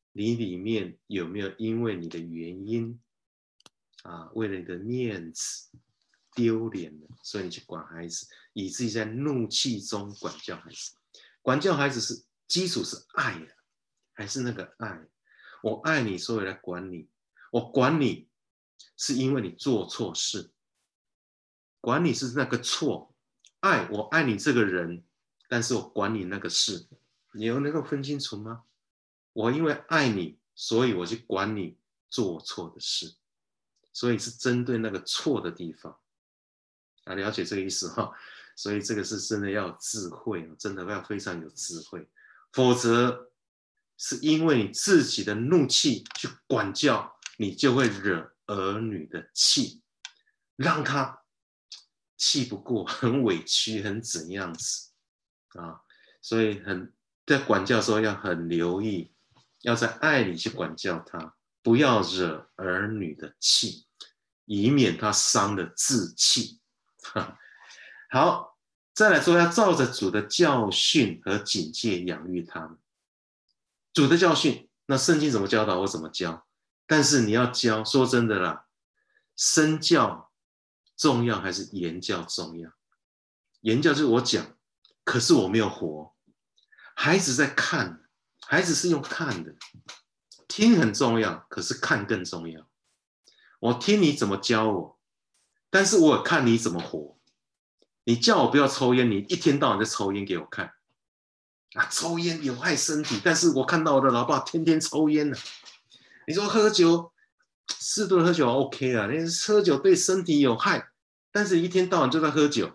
你里面有没有因为你的原因啊，为了你的面子丢脸了，所以你去管孩子，以至于在怒气中管教孩子。管教孩子是基础是爱的，还是那个爱？我爱你，所以来管你。我管你是因为你做错事，管你是那个错。爱我爱你这个人，但是我管你那个事，你有能够分清楚吗？我因为爱你，所以我去管你做错的事，所以是针对那个错的地方啊，了解这个意思哈。所以这个是真的要有智慧，真的要非常有智慧，否则是因为你自己的怒气去管教，你就会惹儿女的气，让他气不过，很委屈，很怎样子啊？所以在管教的时候要很留意，要在爱里去管教他，不要惹儿女的气，以免他伤了志气。好，再来说要照着主的教训和警戒养育他们。主的教训，那圣经怎么教导我怎么教，但是你要教，说真的啦，身教重要还是言教重要？言教就是我讲，可是我没有活，孩子在看，孩子是用看的，听很重要，可是看更重要。我听你怎么教我，但是我看你怎么活。你叫我不要抽烟，你一天到晚在抽烟给我看啊！抽烟有害身体，但是我看到我的老爸天天抽烟了。你说喝酒，适度的喝酒 OK 啊，你喝酒对身体有害，但是一天到晚就在喝酒，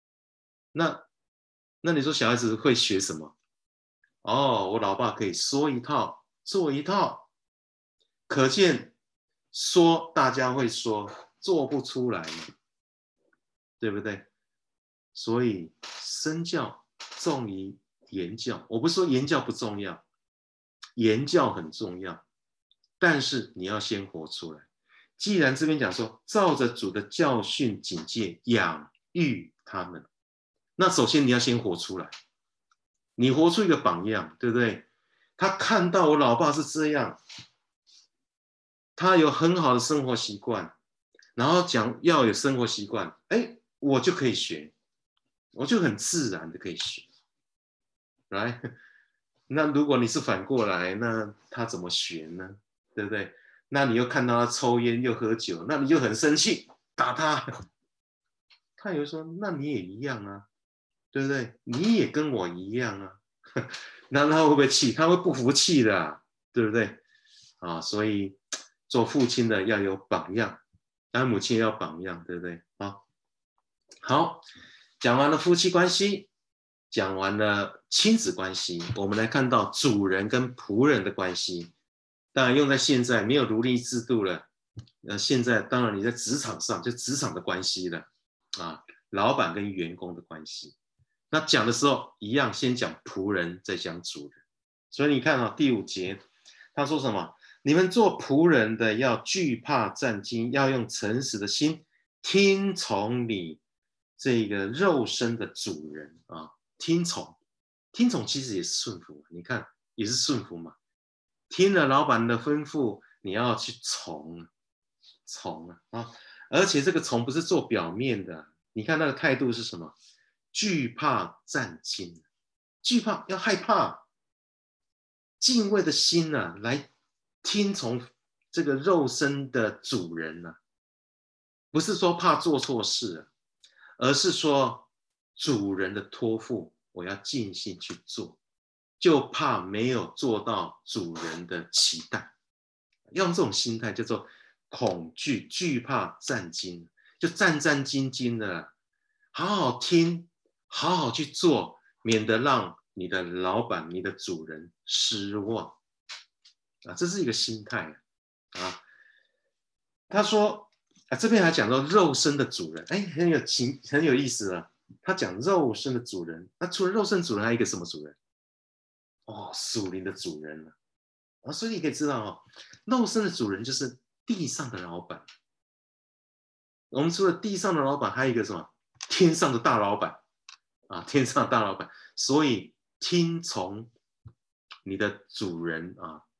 那你说小孩子会学什么？哦，我老爸可以说一套做一套，可见说大家会说，做不出来嘛，对不对？所以身教重于言教，我不是说言教不重要，言教很重要，但是你要先活出来。既然这边讲说照着主的教训警戒养育他们，那首先你要先活出来，你活出一个榜样，对不对？他看到我老爸是这样，他有很好的生活习惯，然后讲要有生活习惯，哎，我就可以学，我就很自然的可以学，来，那如果你是反过来，那他怎么学呢？对不对？那你又看到他抽烟又喝酒，那你就很生气，打他。他也会说，那你也一样啊，对不对？你也跟我一样啊。那他会不会气？他会不服气的啊，对不对？啊，所以做父亲的要有榜样，当母亲也要榜样，对不对？啊，好，讲完了夫妻关系，讲完了亲子关系，我们来看到主人跟仆人的关系。当然用在现在没有奴隶制度了，现在当然你在职场上就职场的关系了啊，老板跟员工的关系。那讲的时候一样，先讲仆人，再讲主人。所以你看啊，第5节他说什么？你们做仆人的要惧怕战兢，要用诚实的心听从你这个肉身的主人啊，听从其实也是顺服，你看也是顺服嘛。听了老板的吩咐，你要去从啊，而且这个从不是做表面的，你看那个态度是什么？惧怕战兢，惧怕要害怕，敬畏的心啊，来听从这个肉身的主人啊，不是说怕做错事啊，而是说主人的托付，我要尽心去做，就怕没有做到主人的期待。要用这种心态叫做恐惧、惧怕、战兢，就战战兢兢的，好好听，好好去做，免得让你的老板、你的主人失望啊！这是一个心态啊。他说啊，这边还讲到肉身的主人，哎，很有意思啊。他讲肉身的主人，那除了肉身主人，还有一个什么主人？哦，属灵的主人啊，所以你可以知道哦，肉身的主人就是地上的老板。我们除了地上的老板，还有一个什么？天上的大老板啊，天上的大老板。所以听从你的主人啊，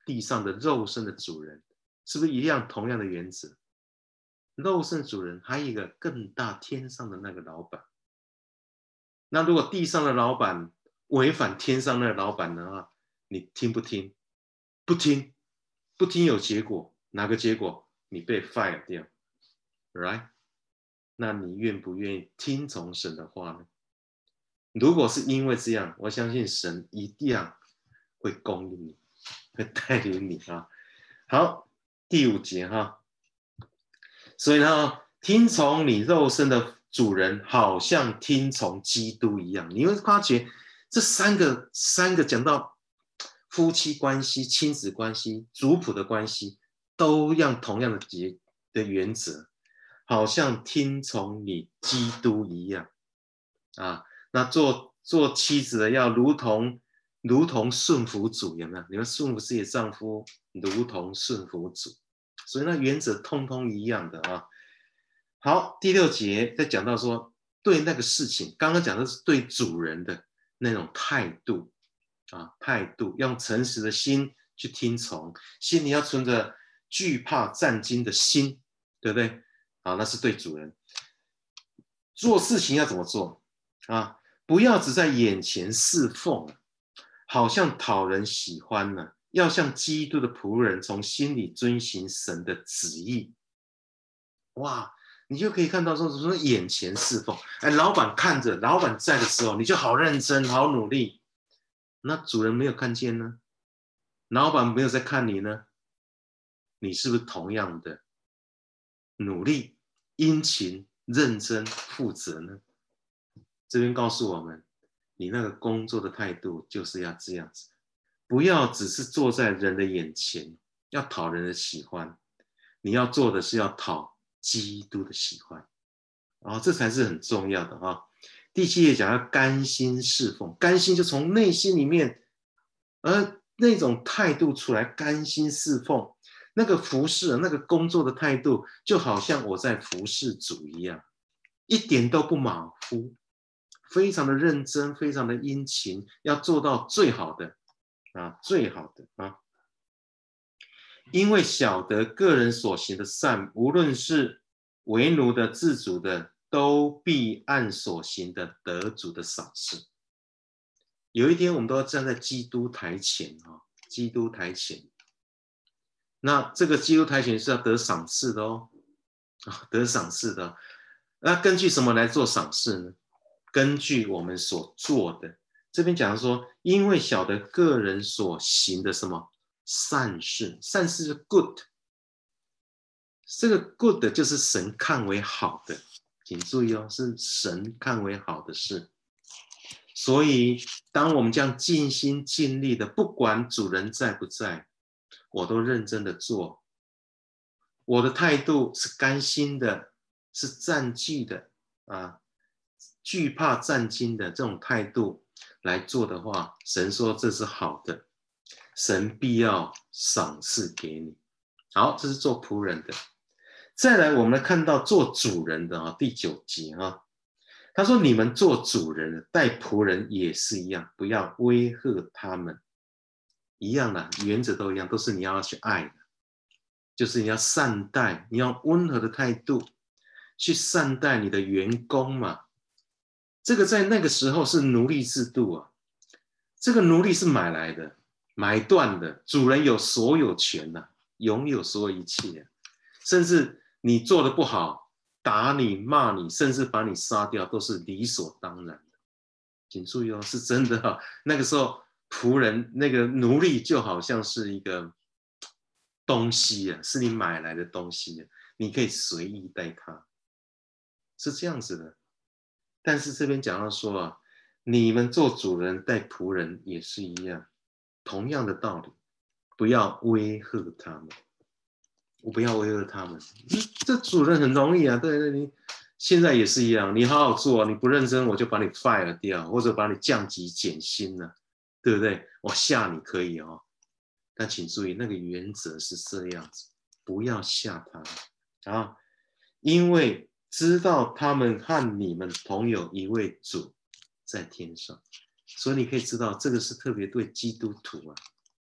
地上的肉身的主人，是不是一样同样的原则？肉身主人还有一个更大天上的那个老板。那如果地上的老板违反天上那个老板的话，你听不听？不听，不听有结果，哪个结果？你被 fire 掉 ，right？ 那你愿不愿意听从神的话呢？如果是因为这样，我相信神一定会供应你，会带领你啊。好，第5节哈。所以呢，听从你肉身的主人，好像听从基督一样。你会发觉这三个讲到夫妻关系、亲子关系、族谱的关系，都用同样的原则，好像听从你基督一样啊。那做妻子的要如同顺服主，有没有？你们顺服自己的丈夫，如同顺服主。所以那原则通通一样的啊。好，第6节在讲到说，对那个事情，刚刚讲的是对主人的那种态度啊，态度，用诚实的心去听从，心里要存着惧怕战惊的心，对不对？好，那是对主人。做事情要怎么做啊？不要只在眼前侍奉，好像讨人喜欢呢。要像基督的仆人，从心里遵行神的旨意。哇，你就可以看到说眼前侍奉，哎，老板看着，老板在的时候，你就好认真，好努力。那主人没有看见呢？老板没有在看你呢？你是不是同样的努力、殷勤、认真、负责呢？这边告诉我们，你那个工作的态度就是要这样子，不要只是坐在人的眼前，要讨人的喜欢。你要做的是要讨基督的喜欢，这才是很重要的啊。第7节讲要甘心侍奉，甘心就从内心里面，那种态度出来，甘心侍奉，那个服侍，那个工作的态度，就好像我在服侍主一样，一点都不马虎，非常的认真，非常的殷勤，要做到最好的啊，最好的啊。因为晓得个人所行的善，无论是为奴的、自主的，都必按所行的得主的赏赐。有一天，我们都要站在基督台前啊，基督台前。那这个基督台前是要得赏赐的哦，得赏赐的哦。那根据什么来做赏赐呢？根据我们所做的。这边讲说，因为晓得个人所行的什么善事，善事是 good， 这个 good 就是神看为好的，请注意哦，是神看为好的事。所以当我们这样尽心尽力的，不管主人在不在，我都认真的做，我的态度是甘心的，是战惧的啊，惧怕战惊的这种态度来做的话，神说这是好的，神必要赏赐给你。好，这是做仆人的。再来，我们来看到做主人的第9节啊，他说：“你们做主人的待仆人也是一样，不要威吓他们。一样的原则都一样，都是你要去爱的，就是你要善待，你要温和的态度去善待你的员工嘛。这个在那个时候是奴隶制度啊，这个奴隶是买来的、买断的，主人有所有权的，拥有所有一切，甚至你做的不好，打你、骂你，甚至把你杀掉，都是理所当然的。请注意哦，是真的哦。那个时候，仆人那个奴隶就好像是一个东西啊，是你买来的东西啊，你可以随意待他，是这样子的。但是这边讲到说啊，你们做主人待仆人也是一样，同样的道理，不要威吓他们。我不要威吓他们，这主人很容易啊，对，你现在也是一样，你好好做，你不认真我就把你 fire 掉，或者把你降级减薪了，对不对？我吓你可以哦，但请注意那个原则是这样子，不要吓他们啊，因为知道他们和你们同有一位主在天上，所以你可以知道这个是特别对基督徒啊，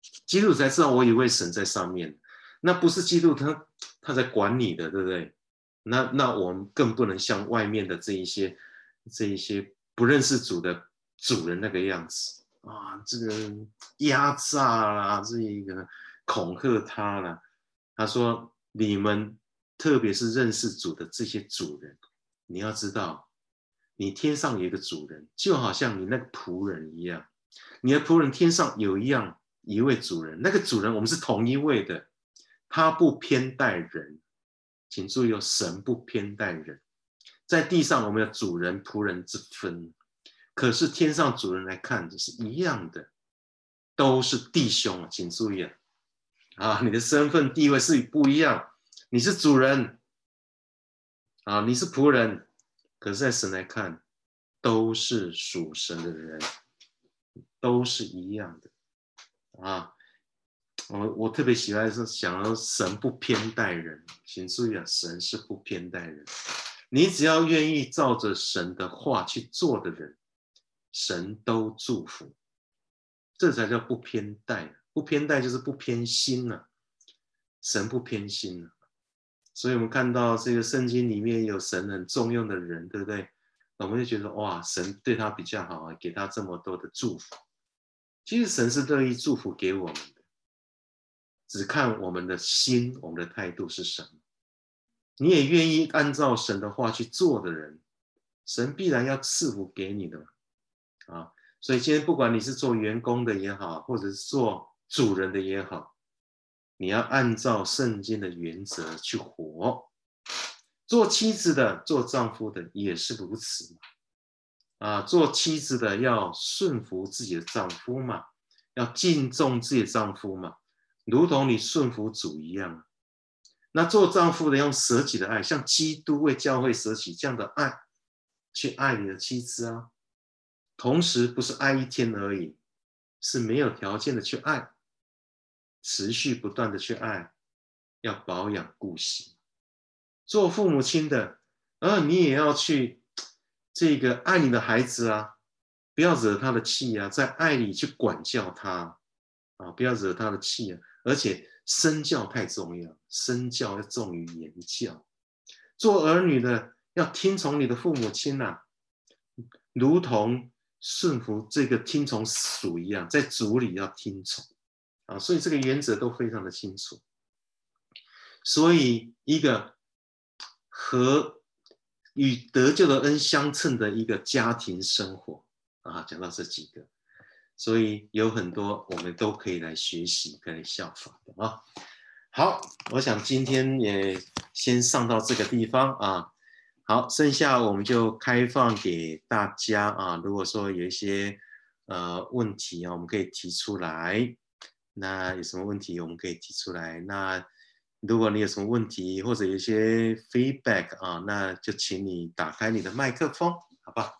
基督徒才知道，我以为神在上面，那不是基督徒他在管你的，对不对？那我们更不能像外面的这一些不认识主的主人那个样子啊，这个压榨啦，这一个恐吓他啦。他说你们特别是认识主的这些主人，你要知道，你天上有一个主人，就好像你那个仆人一样，你的仆人天上有一位主人，那个主人我们是同一位的，他不偏待人。请注意哦，神不偏待人。在地上我们有主人仆人之分，可是天上主人来看是一样的，都是弟兄。请注意啊，你的身份地位是不一样，你是主人啊，你是仆人，可是在神来看都是属神的人，都是一样的啊。我特别喜欢是想要神不偏待人，请注意啊，神是不偏待人。你只要愿意照着神的话去做的人，神都祝福，这才叫不偏待。不偏待就是不偏心啊，神不偏心啊。所以我们看到这个圣经里面有神很重用的人，对不对？我们就觉得哇，神对他比较好啊，给他这么多的祝福。其实神是乐意祝福给我们的，只看我们的心，我们的态度是什么。你也愿意按照神的话去做的人，神必然要赐福给你的啊。所以今天不管你是做员工的也好，或者是做主人的也好，你要按照圣经的原则去活。做妻子的、做丈夫的也是如此啊。做妻子的要顺服自己的丈夫嘛，要敬重自己的丈夫嘛，如同你顺服主一样。那做丈夫的用舍己的爱，像基督为教会舍己这样的爱，去爱你的妻子啊。同时不是爱一天而已，是没有条件的去爱，持续不断的去爱，要保养顾惜。做父母亲的，你也要去这个爱你的孩子啊，不要惹他的气啊，在爱里去管教他啊，不要惹他的气啊。而且身教太重要，身教要重于言教。做儿女的要听从你的父母亲啊，如同顺服这个听从主一样，在主里要听从啊。所以这个原则都非常的清楚。所以一个和与得救的恩相称的一个家庭生活啊，讲到这几个，所以有很多我们都可以来学习，可以来效仿的啊。好，我想今天也先上到这个地方啊。好，剩下我们就开放给大家啊。如果说有一些问题啊，我们可以提出来。那有什么问题我们可以提出来。那如果你有什么问题或者有一些 feedback 啊，那就请你打开你的麦克风，好吧？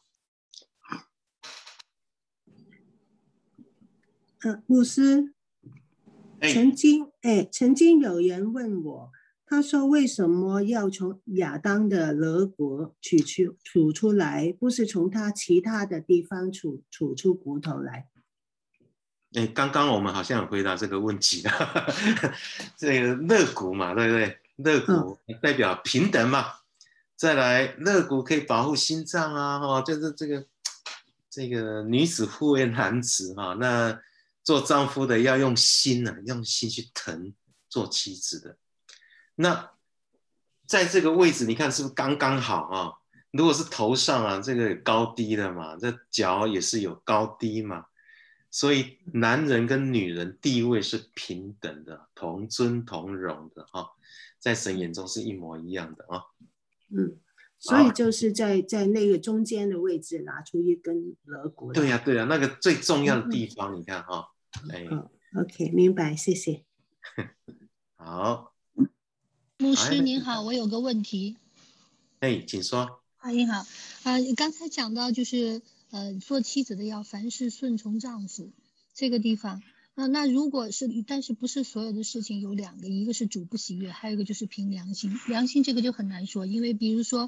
牧师，曾经有人问我，他说为什么要从亚当的肋骨取出来，不是从他其他的地方取出骨头来？ 刚刚我们好像有回答这个问题这个肋骨嘛，对不对？肋骨代表平等嘛。再来，肋骨可以保护心脏啊，就是这个女子护卫男子哈。那做丈夫的要用心啊，用心去疼做妻子的。那在这个位置，你看是不是刚刚好啊？如果是头上啊，这个有高低的嘛，这脚也是有高低嘛。所以男人跟女人地位是平等的，同尊同荣的哈，在神眼中是一模一样的啊。 所以就是在那个中间的位置拿出一根肋骨。 对呀，对呀，那个最重要的地方，你看哈。 OK， 明白，谢谢。 好， 牧师您好，我有个问题。 请说。 您好，刚才讲到就是做妻子的要凡事顺从丈夫这个地方，那如果是，但是不是所有的事情有两个，一个是主不喜悦，还有一个就是凭良心。良心这个就很难说，因为比如说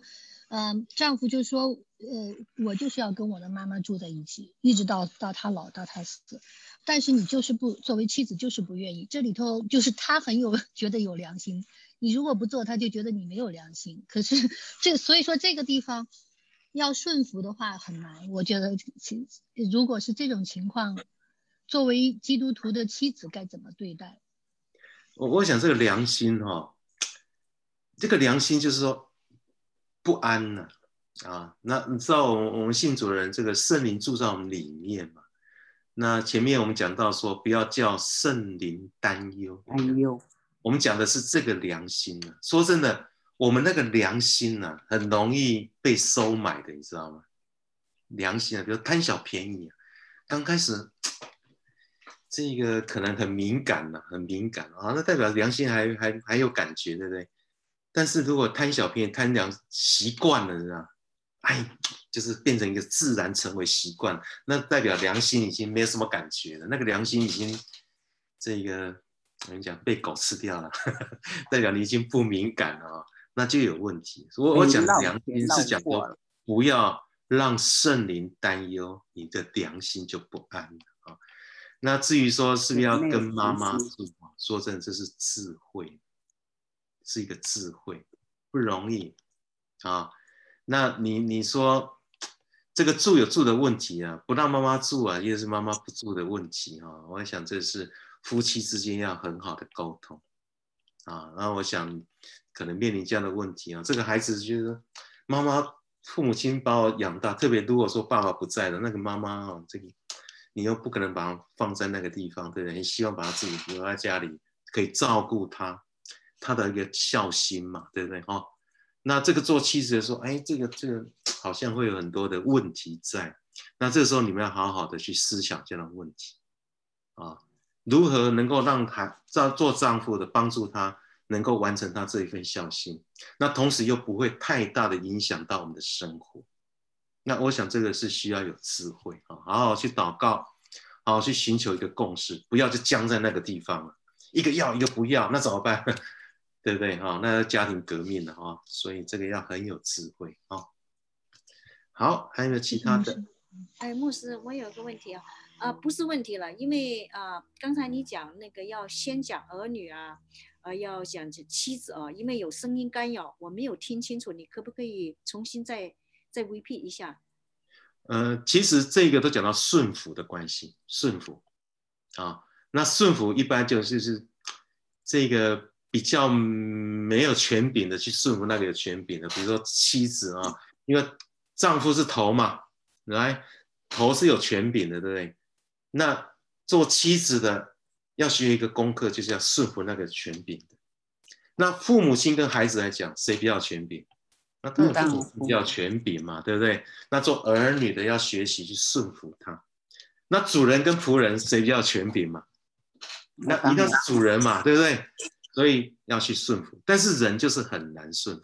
丈夫就说，我就是要跟我的妈妈住在一起，一直到他老到他死，但是你就是不作为妻子就是不愿意，这里头就是他觉得有良心，你如果不做，他就觉得你没有良心。可是所以说这个地方要顺服的话很难，我觉得如果是这种情况，作为基督徒的妻子该怎么对待？ 我想这个良心这个良心就是说不安呢那你知道我们信主的人，这个圣灵住在我们里面嘛？那前面我们讲到说，不要叫圣灵担忧。我们讲的是这个良心呢。说真的，我们那个良心呢，很容易被收买的，你知道吗？良心比如贪小便宜刚开始这个可能很敏感很敏感那代表良心还有感觉，对不对？但是如果贪小便宜、贪良习惯了，就是变成一个自然成为习惯，那代表良心已经没有什么感觉了，那个良心已经这个我跟你讲被狗吃掉了，代表你已经不敏感了那就有问题。我讲良心是讲说不要让圣灵担忧，你的良心就不安了那至于说是不是要跟妈妈住，说真的，这是智慧，是一个智慧，不容易那你说这个住有住的问题不让妈妈住也是妈妈不住的问题我想这是夫妻之间要很好的沟通那我想可能面临这样的问题这个孩子觉得妈妈父母亲把我养大，特别如果说爸爸不在了，那个妈妈这个你又不可能把他放在那个地方，对不对？你希望把他自己留在家里，可以照顾他的一个孝心嘛，对不对那这个做妻子的说，这个好像会有很多的问题在。那这个时候你们要好好的去思想这样的问题如何能够让做丈夫的帮助他能够完成他这一份孝心，那同时又不会太大的影响到我们的生活。那我想这个是需要有智慧好好去祷告，好好去寻求一个共识，不要就僵在那个地方了，一个要一个不要，那怎么办？对不对那家庭革命了所以这个要很有智慧好，还有没有其他的？ 牧师，我有个问题不是问题了，因为刚才你讲那个要先讲儿女要讲妻子因为有声音干扰，我没有听清楚，你可不可以重新再 repeat 一下？ 其实这个都讲到顺服的关系，顺服那顺服一般就是这个比较没有权柄的去顺服那个有权柄的，比如说妻子因为丈夫是头嘛，头是有权柄的，对不对？那做妻子的要学一个功课，就是要顺服那个权柄的。那父母亲跟孩子来讲，谁比较权柄？那当然父母比较权柄嘛，对不对？那做儿女的要学习去顺服他。那主人跟仆人谁比较权柄嘛？那一定是主人嘛，对不对？所以要去顺服，但是人就是很难顺服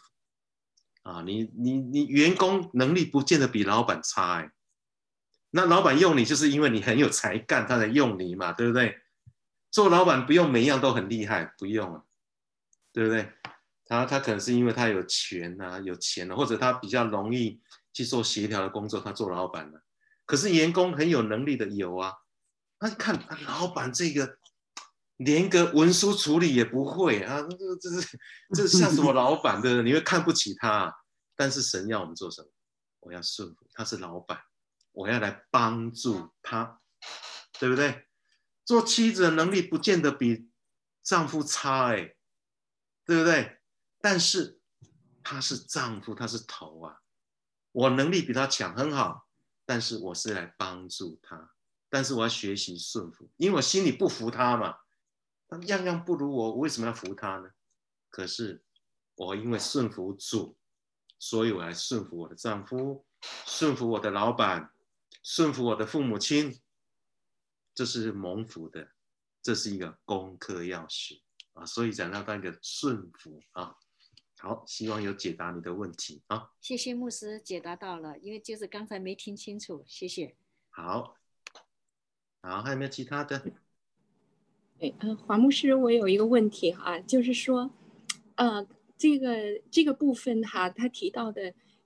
你员工能力不见得比老板差那老板用你就是因为你很有才干，他才用你嘛，对不对？做老板不用每一样都很厉害，不用对不对？他可能是因为他有权有钱或者他比较容易去做协调的工作，他做老板了。可是员工很有能力的有那你看老板这个连个文书处理也不会这像什么老板的？你会看不起他但是神要我们做什么？我要顺服，他是老板，我要来帮助他，对不对？做妻子的能力不见得比丈夫差对不对？但是他是丈夫，他是头我能力比他强很好，但是我是来帮助他，但是我要学习顺服，因为我心里不服他嘛，他样样不如我为什么要服他呢？可是我因为顺服主，所以我来顺服我的丈夫，顺服我的老板，顺服我的父母亲，这是蒙福的，这是一个功课要学所以讲到那个顺服好，希望有解答你的问题谢谢牧师解答到了，因为就是刚才没听清楚，谢谢。 好，还有没有其他的？ 华牧师，我有一个问题就是说，这个部分他提到的，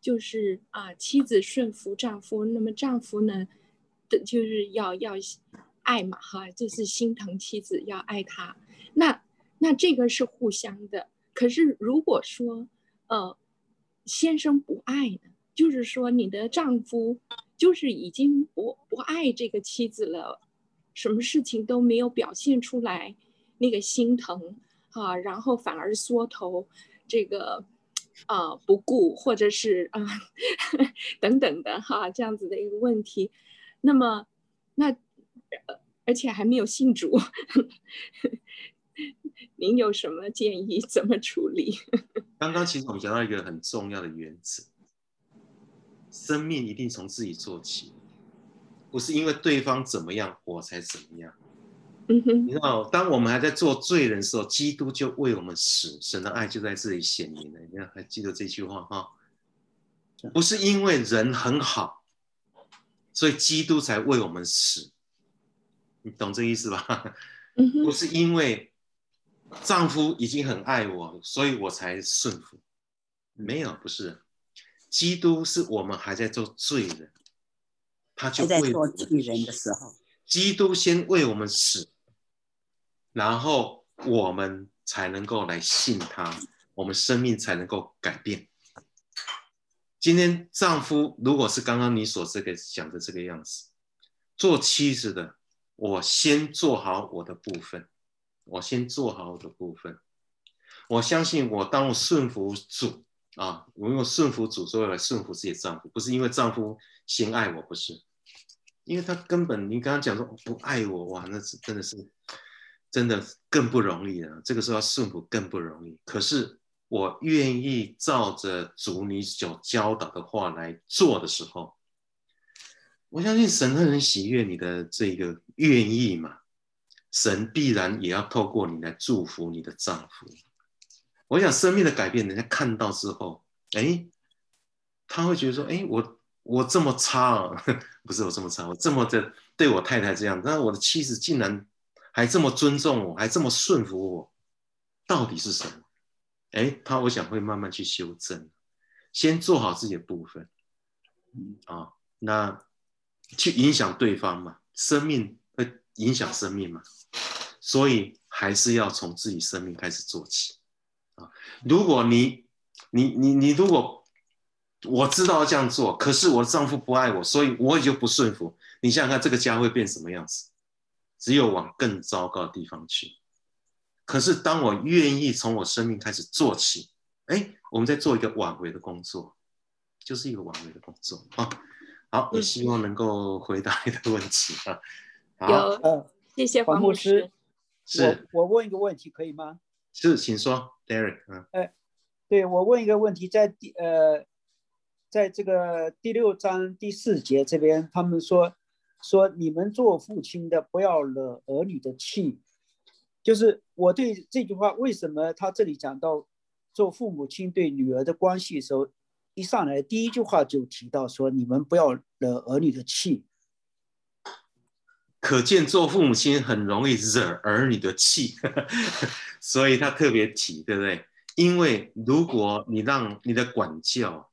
就是妻子顺服丈夫，那么丈夫呢，就是要爱嘛哈，就是心疼妻子，要爱她。那这个是互相的。可是如果说先生不爱呢，就是说你的丈夫就是已经不爱这个妻子了，什么事情都没有表现出来那个心疼然后反而缩头，这个不顾，或者是等等的这样子的一个问题。那么而且还没有信主您有什么建议怎么处理？ 刚刚其实我们讲到一个很重要的原则，生命一定从自己做起，不是因为对方怎么样我才怎么样。你知道，当我们还在做罪人的时候，基督就为我们死，神的爱就在这里显明了。你看，还记得这句话哈？不是因为人很好，所以基督才为我们死，你懂这意思吧？不是因为丈夫已经很爱我，所以我才顺服。没有，不是。基督是我们还在做罪人，他就还在做罪人的时候， 基督先为我们死，然后我们才能够来信他，我们生命才能够改变。今天丈夫如果是刚刚你所讲的这个样子，做妻子的，我先做好我的部分，我相信当我顺服主我用顺服主，所以来顺服自己的丈夫，不是因为丈夫先爱我，不是，因为他根本你刚刚讲说不爱我，哇，那是真的更不容易了。这个时候要顺服更不容易。可是我愿意照着主你所教导的话来做的时候，我相信神会很喜悦你的这个愿意嘛，神必然也要透过你来祝福你的丈夫。我想生命的改变，人家看到之后，他会觉得说，我这么差不是我这么差，我这么的对我太太这样，但我的妻子竟然还这么尊重我，还这么顺服我，到底是什么？我想会慢慢去修正，先做好自己的部分，那去影响对方嘛，生命会影响生命嘛，所以还是要从自己生命开始做起。如果你如果我知道要这样做，可是我的丈夫不爱我，所以我也就不顺服。你想想看，这个家会变什么样子？只有往更糟糕的地方去。可是当我愿意从我生命开始做起，我们在做一个挽回的工作，就是一个挽回的工作好，也希望能够回答你的问题好，谢谢黄牧师。 是， 我问一个问题可以吗？ 是，请说 ，Derek。 对，我问一个问题，在这个第6章第4节这边，他们说你们做父亲的不要惹儿女的气，就是我对这句话为什么他这里讲到做父母亲对女儿的关系的时候，一上来第一句话就提到说你们不要惹儿女的气。 可见做父母亲很容易惹儿女的气所以他特别提，对不对？因为如果你的管教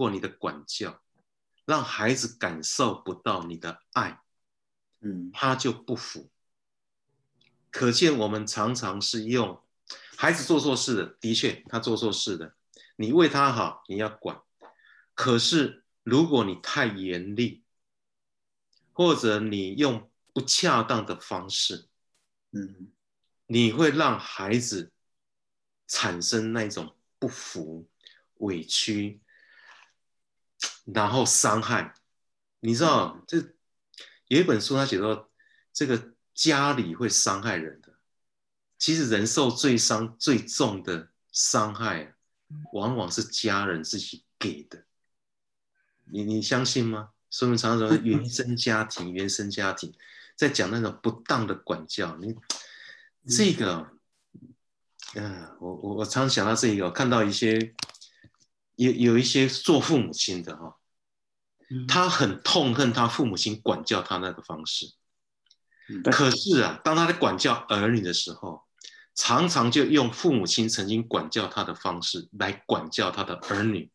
让孩子感受不到你的爱，他就不服。可见我们常常是用孩子做错事的，的确他做错事的，你为他好，你要管。可是如果你太严厉，或者你用不恰当的方式，你会让孩子产生那种不服、委屈，然后伤害。你知道，这有一本书他写到，这个家里会伤害人的。其实人受最重的伤害，往往是家人自己给的。你相信吗？所以我们常常说原生家庭在讲那种不当的管教。这个我常想到这个，看到一些有一些做父母亲的他很痛恨他父母亲管教他那个方式。可是当他在管教儿女的时候，常常就用父母亲曾经管教他的方式来管教他的儿女。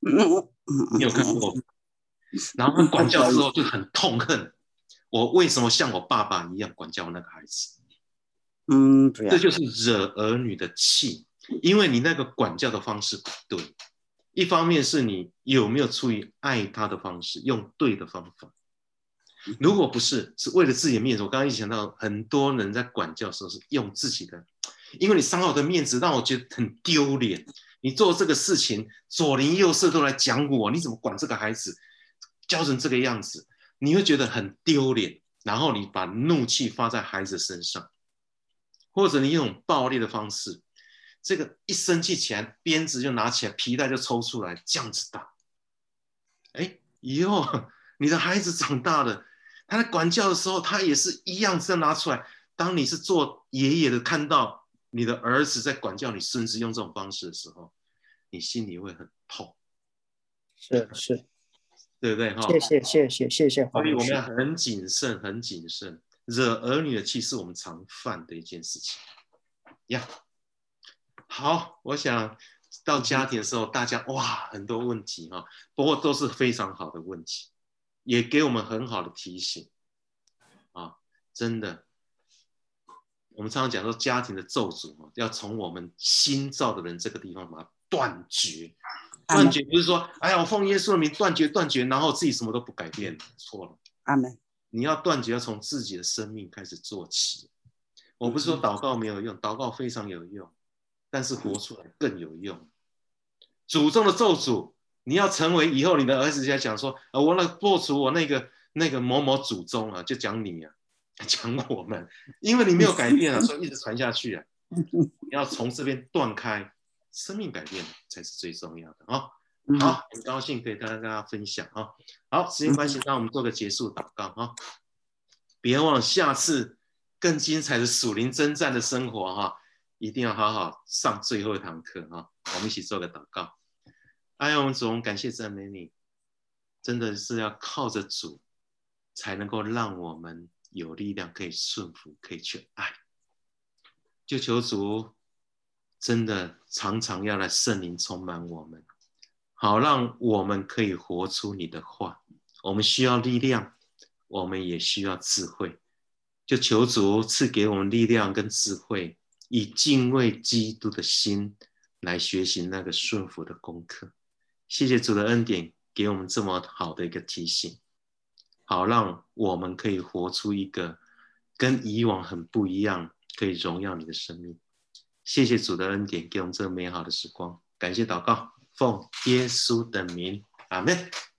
你有看过？然后他管教之后就很痛恨，我为什么像我爸爸一样管教那个孩子？这就是惹儿女的气，因为你那个管教的方式不对。一方面是你有没有出于爱他的方式，用对的方法。如果不是，是为了自己的面子，我刚刚一想到很多人在管教的时候是用自己的，因为你伤害我的面子，让我觉得很丢脸。你做这个事情，左邻右舍都来讲我，你怎么管这个孩子，教成这个样子，你会觉得很丢脸。然后你把怒气发在孩子身上，或者你用暴力的方式，这个一生气起来，鞭子就拿起来，皮带就抽出来，这样子打。以后你的孩子长大了，他在管教的时候，他也是一样这样拿出来。当你是做爷爷的，看到你的儿子在管教你孙子用这种方式的时候，你心里会很痛。 是， 对不对？ 谢谢。 所以我们要很谨慎，很谨慎。惹儿女的气是我们常犯的一件事情呀。好，我想到家庭的时候，大家很多问题哈，不过都是非常好的问题，也给我们很好的提醒啊！真的，我们常常讲说家庭的咒诅要从我们新造的人这个地方把它断绝。断绝不是说，哎呀，我奉耶稣的名断绝，然后自己什么都不改变，错了。 阿们。 你要断绝，要从自己的生命开始做起。我不是说祷告没有用，祷告非常有用，但是活出来更有用。祖宗的咒诅，你要成为以后你的儿子在讲说，我破除我那个某某祖宗啊，就讲你啊，讲我们，因为你没有改变啊，所以一直传下去啊。你要从这边断开。生命改变才是最重要的啊！好，很高兴可以跟大家分享啊。好，时间关系，让我们做个结束祷告啊。别忘了下次更精彩的属灵征战的生活哈，一定要好好上最后一堂课啊。我们一起做个祷告。哎，我们主，感谢赞美你，真的是要靠着主，才能够让我们有力量可以顺服，可以去爱。就求主。真的常常要来圣灵充满我们，好让我们可以活出你的话。我们需要力量，我们也需要智慧。就求主赐给我们力量跟智慧，以敬畏基督的心来学习那个顺服的功课。谢谢主的恩典，给我们这么好的一个提醒，好让我们可以活出一个跟以往很不一样，可以荣耀你的生命。谢谢主的恩典，给我们这美好的时光。感谢祷告，奉耶稣的名，阿们。